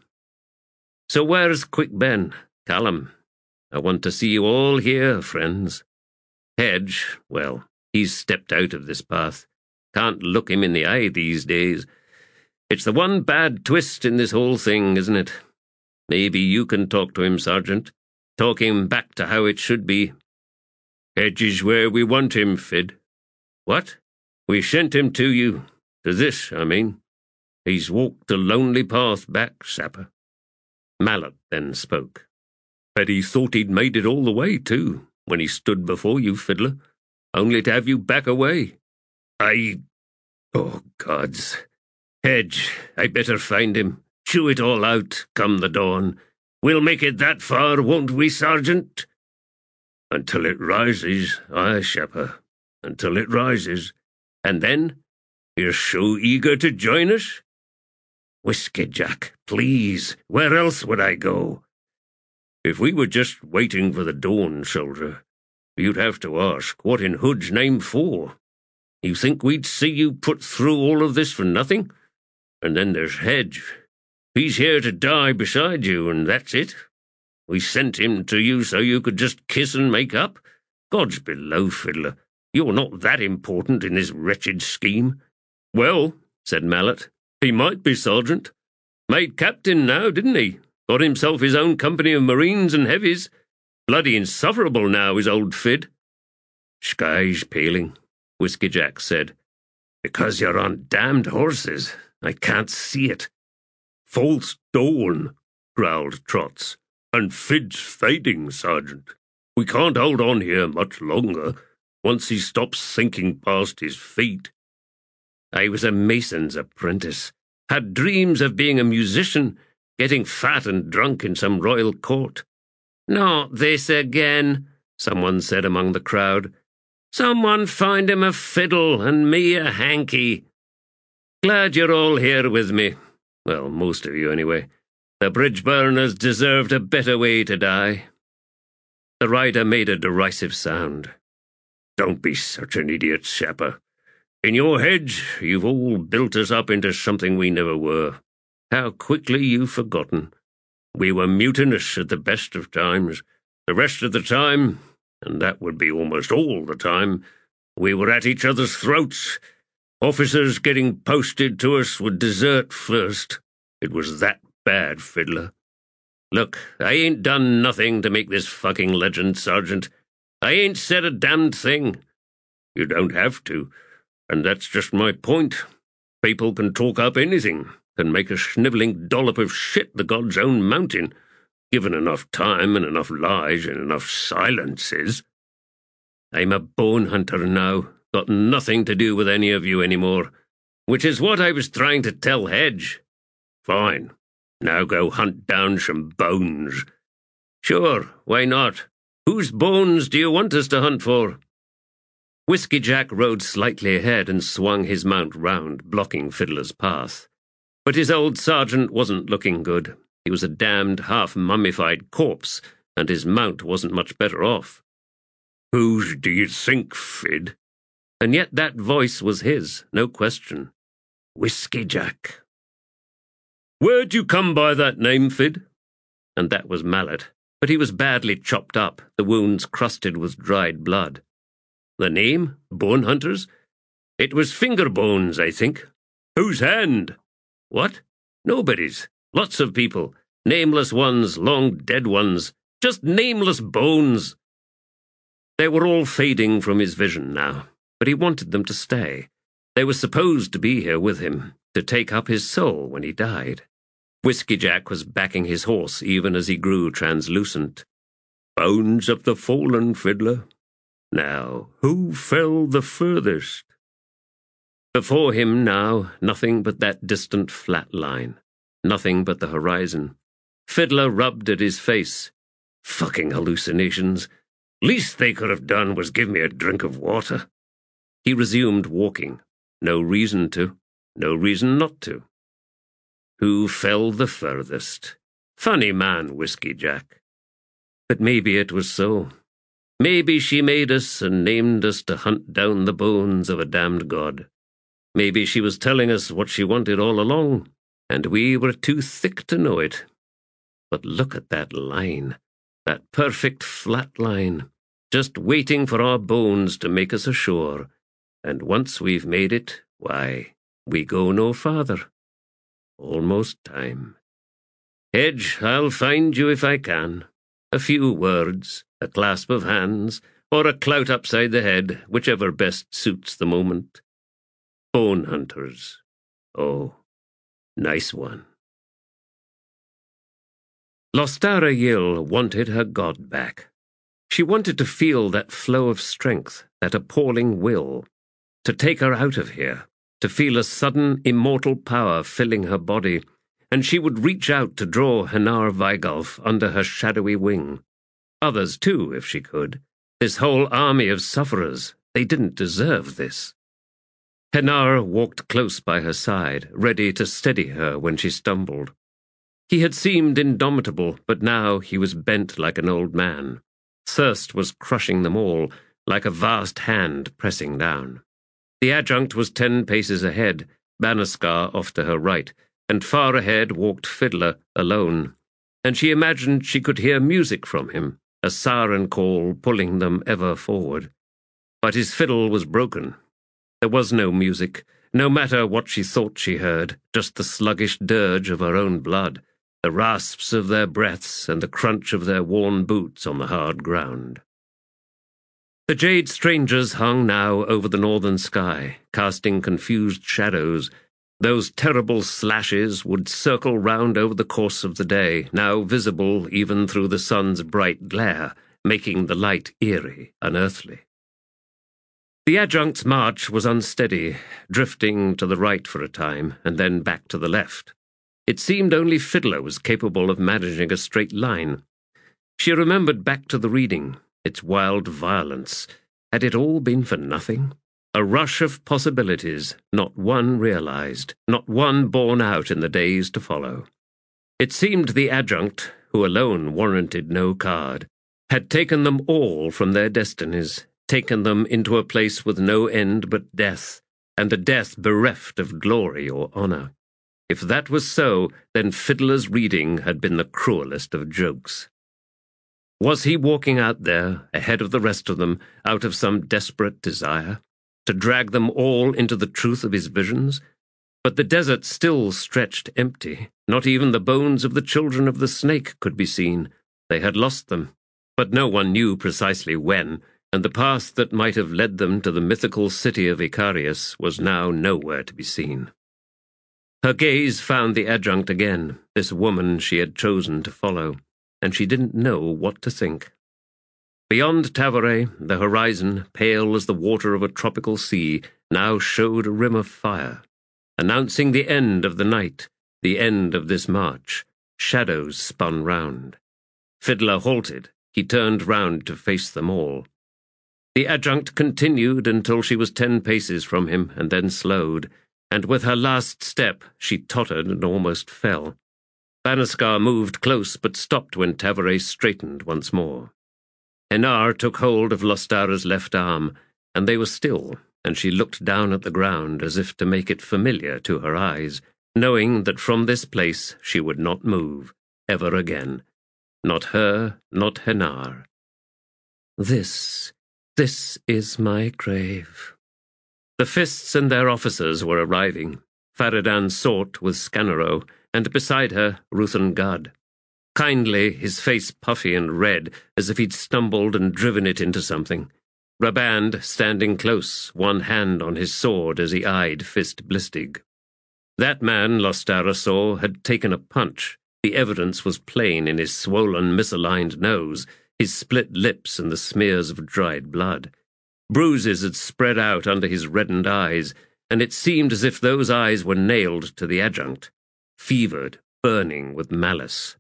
So where's Quick Ben? Callum? I want to see you all here, friends. Hedge, well, he's stepped out of this path. Can't look him in the eye these days. It's the one bad twist in this whole thing, isn't it? Maybe you can talk to him, Sergeant. Talk him back to how it should be. Hedge is where we want him, Fid. What? We sent him to you. To this, I mean. He's walked a lonely path back, Sapper. Mallet then spoke. Bet he thought he'd made it all the way, too, when he stood before you, Fiddler, only to have you back away. Oh, gods. Hedge, I better find him. Chew it all out, come the dawn. We'll make it that far, won't we, Sergeant? Until it rises, aye, Shepper. Until it rises. And then? You're so eager to join us? Whiskey Jack, please. Where else would I go? If we were just waiting for the dawn, soldier, you'd have to ask, what in Hood's name for? You think we'd see you put through all of this for nothing? And then there's Hedge. He's here to die beside you, and that's it. We sent him to you so you could just kiss and make up. Gods below, Fiddler, you're not that important in this wretched scheme. Well, said Mallet, he might be, Sergeant. Made captain now, didn't he? Got himself his own company of Marines and heavies. Bloody insufferable now, is old Fid. Sky's paling, Whiskey Jack said. Because you're on damned horses. I can't see it. False dawn, growled Trots. And Fid's fading, Sergeant. We can't hold on here much longer, once he stops sinking past his feet. I was a mason's apprentice, had dreams of being a musician, getting fat and drunk in some royal court. Not this again, someone said among the crowd. Someone find him a fiddle and me a hanky. Glad you're all here with me. Well, most of you anyway. The bridge burners deserved a better way to die. The rider made a derisive sound. Don't be such an idiot, Shepper. In your Hedge, you've all built us up into something we never were. How quickly you've forgotten. We were mutinous at the best of times. The rest of the time, and that would be almost all the time, we were at each other's throats, officers getting posted to us with dessert first. It was that bad, Fiddler. Look, I ain't done nothing to make this fucking legend, Sergeant. I ain't said a damned thing. You don't have to, and that's just my point. People can talk up anything, can make a snivelling dollop of shit the god's own mountain, given enough time and enough lies and enough silences. I'm a bone hunter now, got nothing to do with any of you anymore, which is what I was trying to tell Hedge. Fine. Now go hunt down some bones. Sure, why not? Whose bones do you want us to hunt for? Whiskey Jack rode slightly ahead and swung his mount round, blocking Fiddler's path. But his old sergeant wasn't looking good. He was a damned half-mummified corpse, and his mount wasn't much better off. Whose do you think, Fid? And yet that voice was his, no question. Whiskey Jack. Where'd you come by that name, Fid? And that was Mallet, but he was badly chopped up, the wounds crusted with dried blood. The name? Bone Hunters? It was Fingerbones, I think. Whose hand? What? Nobody's. Lots of people. Nameless ones, long dead ones. Just nameless bones. They were all fading from his vision now, but he wanted them to stay. They were supposed to be here with him, to take up his soul when he died. Whiskey Jack was backing his horse even as he grew translucent. Bones of the fallen, Fiddler. Now, who fell the furthest? Before him now, nothing but that distant flat line. Nothing but the horizon. Fiddler rubbed at his face. Fucking hallucinations. Least they could have done was give me a drink of water. He resumed walking. No reason to. No reason not to. Who fell the furthest? Funny man, Whiskey Jack. But maybe it was so. Maybe she made us and named us to hunt down the bones of a damned god. Maybe she was telling us what she wanted all along, and we were too thick to know it. But look at that line, that perfect flat line, just waiting for our bones to make us ashore, and once we've made it, why, we go no farther. Almost time. Hedge, I'll find you if I can. A few words, a clasp of hands, or a clout upside the head, whichever best suits the moment. Bone Hunters. Oh, nice one. Lostara Yill wanted her god back. She wanted to feel that flow of strength, that appalling will, to take her out of here, to feel a sudden immortal power filling her body, and she would reach out to draw Hanar Weigalf under her shadowy wing. Others, too, if she could. This whole army of sufferers, they didn't deserve this. Hanar walked close by her side, ready to steady her when she stumbled. He had seemed indomitable, but now he was bent like an old man. Thirst was crushing them all, like a vast hand pressing down. The adjunct was 10 paces ahead, Banascar off to her right, and far ahead walked Fiddler alone, and she imagined she could hear music from him, a siren call pulling them ever forward. But his fiddle was broken. There was no music, no matter what she thought she heard, just the sluggish dirge of her own blood, the rasps of their breaths and the crunch of their worn boots on the hard ground. The Jade Strangers hung now over the northern sky, casting confused shadows. Those terrible slashes would circle round over the course of the day, now visible even through the sun's bright glare, making the light eerie, unearthly. The adjunct's march was unsteady, drifting to the right for a time, and then back to the left. It seemed only Fiddler was capable of managing a straight line. She remembered back to the reading, its wild violence. Had it all been for nothing? A rush of possibilities, not one realized, not one borne out in the days to follow. It seemed the adjunct, who alone warranted no card, had taken them all from their destinies, taken them into a place with no end but death, and the death bereft of glory or honor. If that was so, then Fiddler's reading had been the cruelest of jokes. Was he walking out there, ahead of the rest of them, out of some desperate desire, to drag them all into the truth of his visions? But the desert still stretched empty. Not even the bones of the children of the snake could be seen. They had lost them, but no one knew precisely when, and the path that might have led them to the mythical city of Icarius was now nowhere to be seen. Her gaze found the adjunct again, this woman she had chosen to follow, and she didn't know what to think. Beyond Tavere, the horizon, pale as the water of a tropical sea, now showed a rim of fire. Announcing the end of the night, the end of this march, shadows spun round. Fiddler halted. He turned round to face them all. The adjunct continued until she was 10 paces from him, and then slowed, and with her last step she tottered and almost fell. Banascar moved close, but stopped when Tavere straightened once more. Enar took hold of Lostara's left arm, and they were still, and she looked down at the ground as if to make it familiar to her eyes, knowing that from this place she would not move, ever again. Not her, not Enar. This is my grave. The Fists and their officers were arriving. Faradan sought with Scanero, and beside her, Ruthen Gad. Kindly, his face puffy and red, as if he'd stumbled and driven it into something. Raband standing close, one hand on his sword as he eyed Fist Blistig. That man, Lostara saw, had taken a punch. The evidence was plain in his swollen, misaligned nose, his split lips and the smears of dried blood. Bruises had spread out under his reddened eyes, and it seemed as if those eyes were nailed to the adjunct, fevered, burning with malice.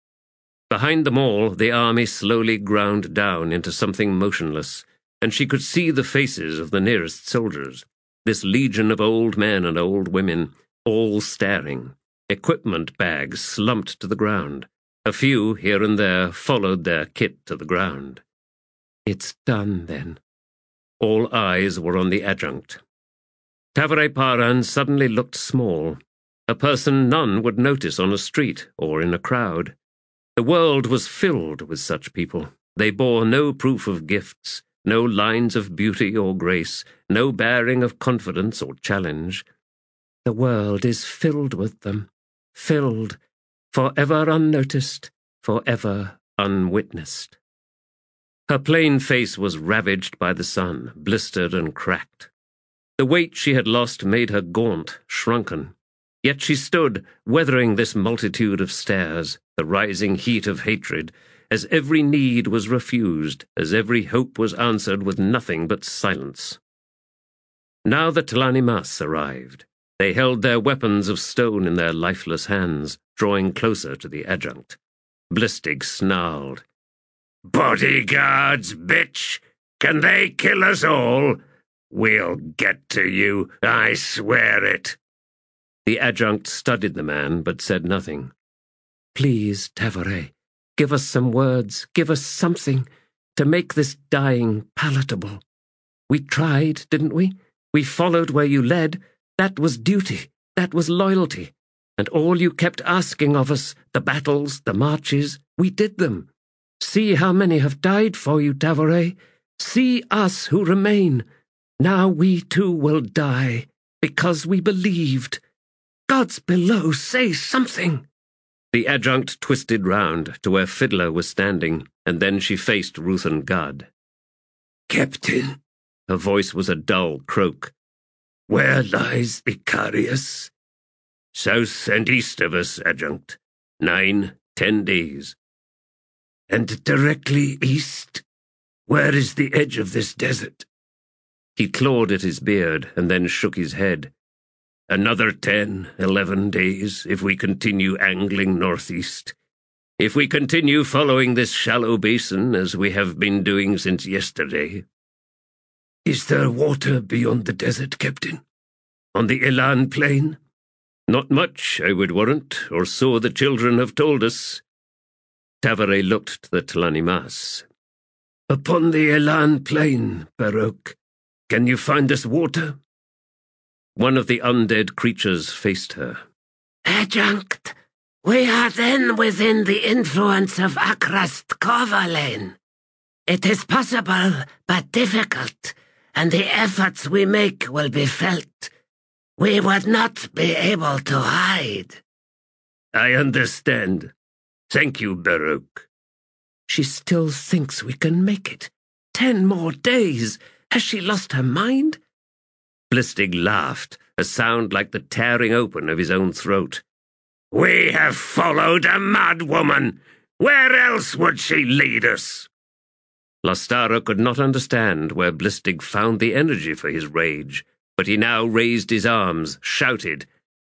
Behind them all, the army slowly ground down into something motionless, and she could see the faces of the nearest soldiers, this legion of old men and old women, all staring, equipment bags slumped to the ground. A few, here and there, followed their kit to the ground. It's done, then. All eyes were on the adjunct. Tavere Paran suddenly looked small, a person none would notice on a street or in a crowd. The world was filled with such people. They bore no proof of gifts, no lines of beauty or grace, no bearing of confidence or challenge. The world is filled with them, filled, forever unnoticed, forever unwitnessed. Her plain face was ravaged by the sun, blistered and cracked. The weight she had lost made her gaunt, shrunken. Yet she stood, weathering this multitude of stares, the rising heat of hatred, as every need was refused, as every hope was answered with nothing but silence. Now the Tlanimas arrived. They held their weapons of stone in their lifeless hands, drawing closer to the adjunct. Blistig snarled. "Bodyguards, bitch! Can they kill us all? We'll get to you, I swear it." The adjunct studied the man, but said nothing. "Please, Tavere, give us some words, give us something, to make this dying palatable. We tried, didn't we? We followed where you led. That was duty, that was loyalty. And all you kept asking of us, the battles, the marches, we did them. See how many have died for you, Tavere. See us who remain. Now we too will die, because we believed. Gods below, say something." The adjunct twisted round to where Fiddler was standing, and then she faced Ruthen Gad. "Captain," her voice was a dull croak, "where lies Icarius?" "South and east of us, adjunct. 9-10 days. "And directly east? Where is the edge of this desert?" He clawed at his beard and then shook his head. "Another 10-11 days if we continue angling northeast. If we continue following this shallow basin as we have been doing since yesterday." "Is there water beyond the desert, Captain? On the Elan plain?" "Not much, I would warrant, or so the children have told us." Tavere looked to the Tlanimas. "Upon the Elan plain, Baroque, can you find us water?" One of the undead creatures faced her. "Adjunct, We are then within the influence of Akrast Kovalain. It is possible, but difficult, and the efforts we make will be felt. We would not be able to hide. I understand. Thank you, Baruch. She still thinks we can make it. 10 more days. Has she lost her mind? Blistig laughed, a sound like the tearing open of his own throat. We have followed a mad woman. Where else would she lead us? Lostara could not understand where Blistig found the energy for his rage, but he now raised his arms, shouted,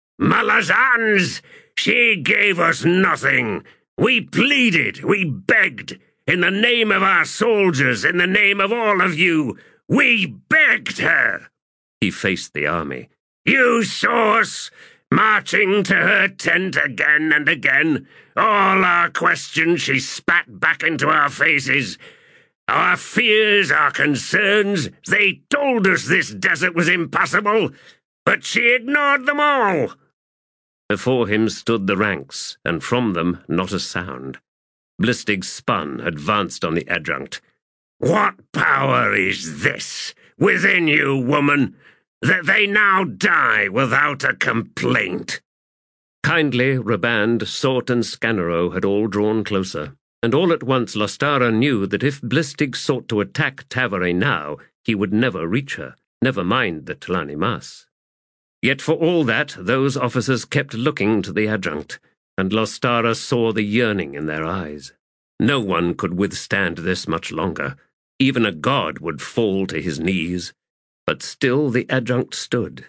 Malazans! She gave us nothing. We pleaded, we begged. In the name of our soldiers, in the name of all of you, we begged her. He faced the army. You saw us, marching to her tent again and again. All our questions she spat back into our faces. Our fears, our concerns, they told us this desert was impossible, but she ignored them all. Before him stood the ranks, and from them not a sound. Blistig spun, advanced on the adjunct. What power is this within you, woman, that they now die without a complaint? Kindly, Raband, Sort, and Scanero had all drawn closer, and all at once Lostara knew that if Blistig sought to attack Tavare now, he would never reach her, never mind the Tlani Mas. Yet for all that, those officers kept looking to the adjunct, and Lostara saw the yearning in their eyes. No one could withstand this much longer. Even a god would fall to his knees. But still the adjunct stood.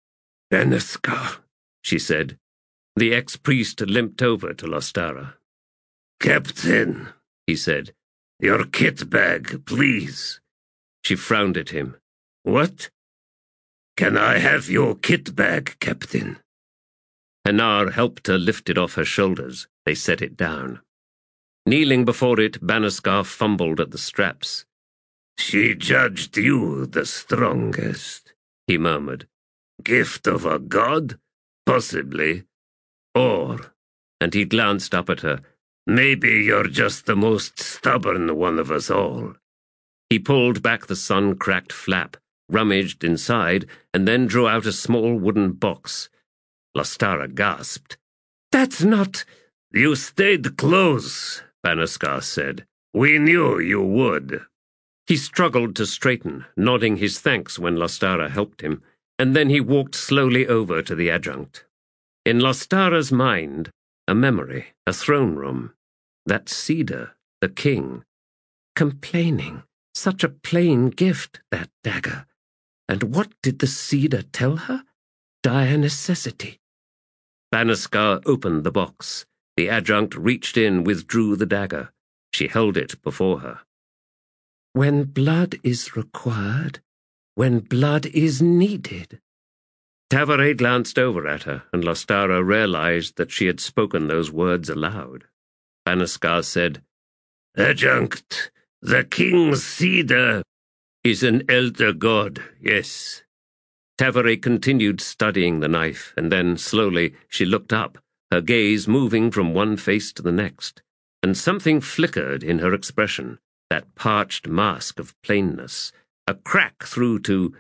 Benescar, she said. The ex-priest limped over to Lostara. Captain, he said. Your kit bag, please. She frowned at him. What? Can I have your kit bag, Captain? Hanar helped her lift it off her shoulders. They set it down. Kneeling before it, Banascar fumbled at the straps. She judged you the strongest, he murmured. Gift of a god? Possibly. Or, and he glanced up at her, maybe you're just the most stubborn one of us all. He pulled back the sun-cracked flap, rummaged inside, and then drew out a small wooden box. Lostara gasped. That's not... You stayed close, Banascar said. We knew you would. He struggled to straighten, nodding his thanks when Lostara helped him, and then he walked slowly over to the adjunct. In Lostara's mind, a memory, a throne room. That cedar, the king. Complaining. Such a plain gift, that dagger. And what did the cedar tell her? Dire necessity. Banascar opened the box. The adjunct reached in, withdrew the dagger. She held it before her. When blood is required, when blood is needed. Tavare glanced over at her, and Lostara realized that she had spoken those words aloud. Banascar said, Adjunct, the king's cedar is an elder god, yes. Tavare continued studying the knife, and then, slowly, she looked up, her gaze moving from one face to the next, and something flickered in her expression, that parched mask of plainness, a crack through to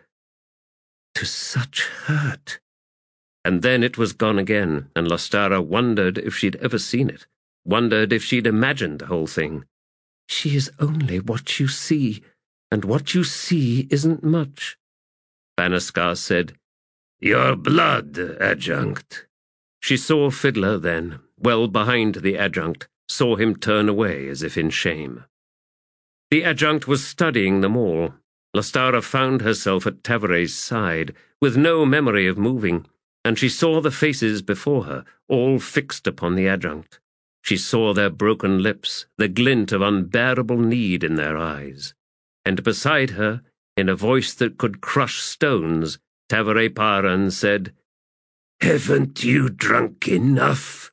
such hurt. And then it was gone again, and Lostara wondered if she'd ever seen it, wondered if she'd imagined the whole thing. She is only what you see, and what you see isn't much. Banascar said, Your blood, adjunct. She saw Fiddler then, well behind the adjunct, saw him turn away as if in shame. The adjunct was studying them all. Lostara found herself at Tavare's side, with no memory of moving, and she saw the faces before her, all fixed upon the adjunct. She saw their broken lips, the glint of unbearable need in their eyes. And beside her, in a voice that could crush stones, Tavare Paran said, Haven't you drunk enough?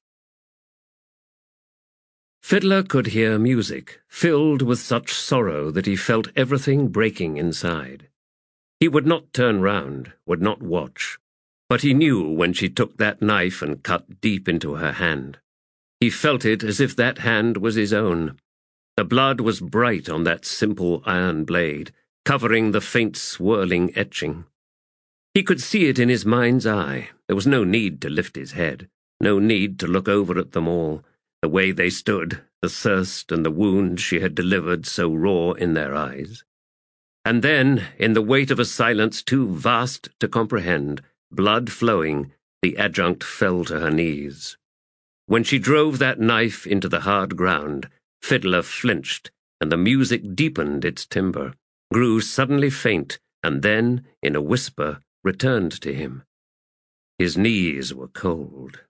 Fiddler could hear music, filled with such sorrow that he felt everything breaking inside. He would not turn round, would not watch, but he knew when she took that knife and cut deep into her hand. He felt it as if that hand was his own. The blood was bright on that simple iron blade, covering the faint swirling etching. He could see it in his mind's eye. There was no need to lift his head, no need to look over at them all, the way they stood, the thirst and the wound she had delivered so raw in their eyes. And then, in the weight of a silence too vast to comprehend, blood flowing, the adjunct fell to her knees. When she drove that knife into the hard ground, Fiddler flinched, and the music deepened its timbre, grew suddenly faint, and then, in a whisper, returned to him. His knees were cold.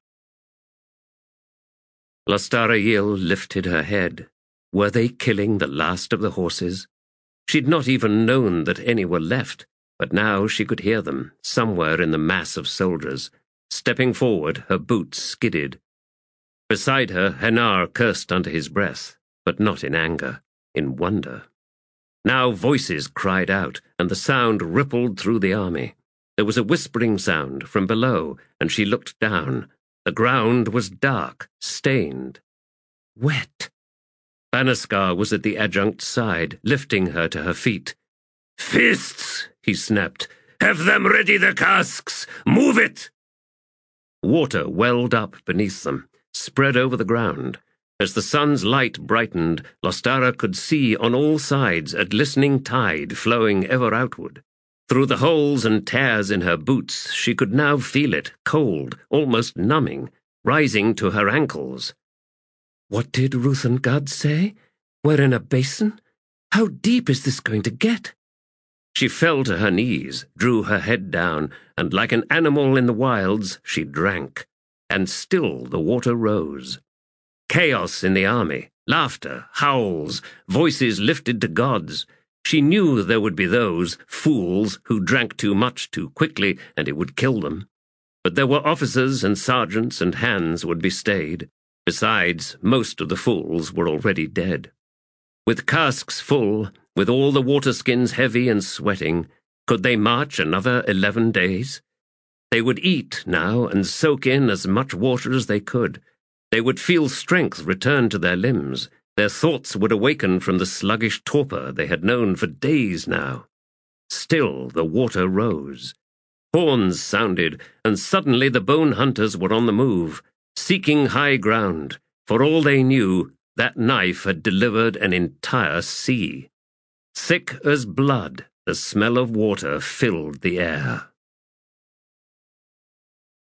Lostarayiel lifted her head. Were they killing the last of the horses? She'd not even known that any were left, but now she could hear them, somewhere in the mass of soldiers. Stepping forward, her boots skidded. Beside her, Henar cursed under his breath, but not in anger, in wonder. Now voices cried out, and the sound rippled through the army. There was a whispering sound from below, and she looked down. The ground was dark, stained, wet. Banascar was at the adjunct's side, lifting her to her feet. "Fists!" he snapped. "Have them ready the casks! Move it!" Water welled up beneath them, spread over the ground. As the sun's light brightened, Lostara could see on all sides a glistening tide flowing ever outward. Through the holes and tears in her boots, she could now feel it, cold, almost numbing, rising to her ankles. What did Ruthengard say? We're in a basin? How deep is this going to get? She fell to her knees, drew her head down, and like an animal in the wilds, she drank. And still the water rose. Chaos in the army, laughter, howls, voices lifted to gods. She knew there would be those, fools, who drank too much too quickly and it would kill them. But there were officers and sergeants and hands would be stayed. Besides, most of the fools were already dead. With casks full, with all the waterskins heavy and sweating, could they march another 11 days? They would eat now and soak in as much water as they could. They would feel strength return to their limbs. Their thoughts would awaken from the sluggish torpor they had known for days now. Still the water rose. Horns sounded, and suddenly the bone hunters were on the move, seeking high ground. For all they knew, that knife had delivered an entire sea. Thick as blood, the smell of water filled the air.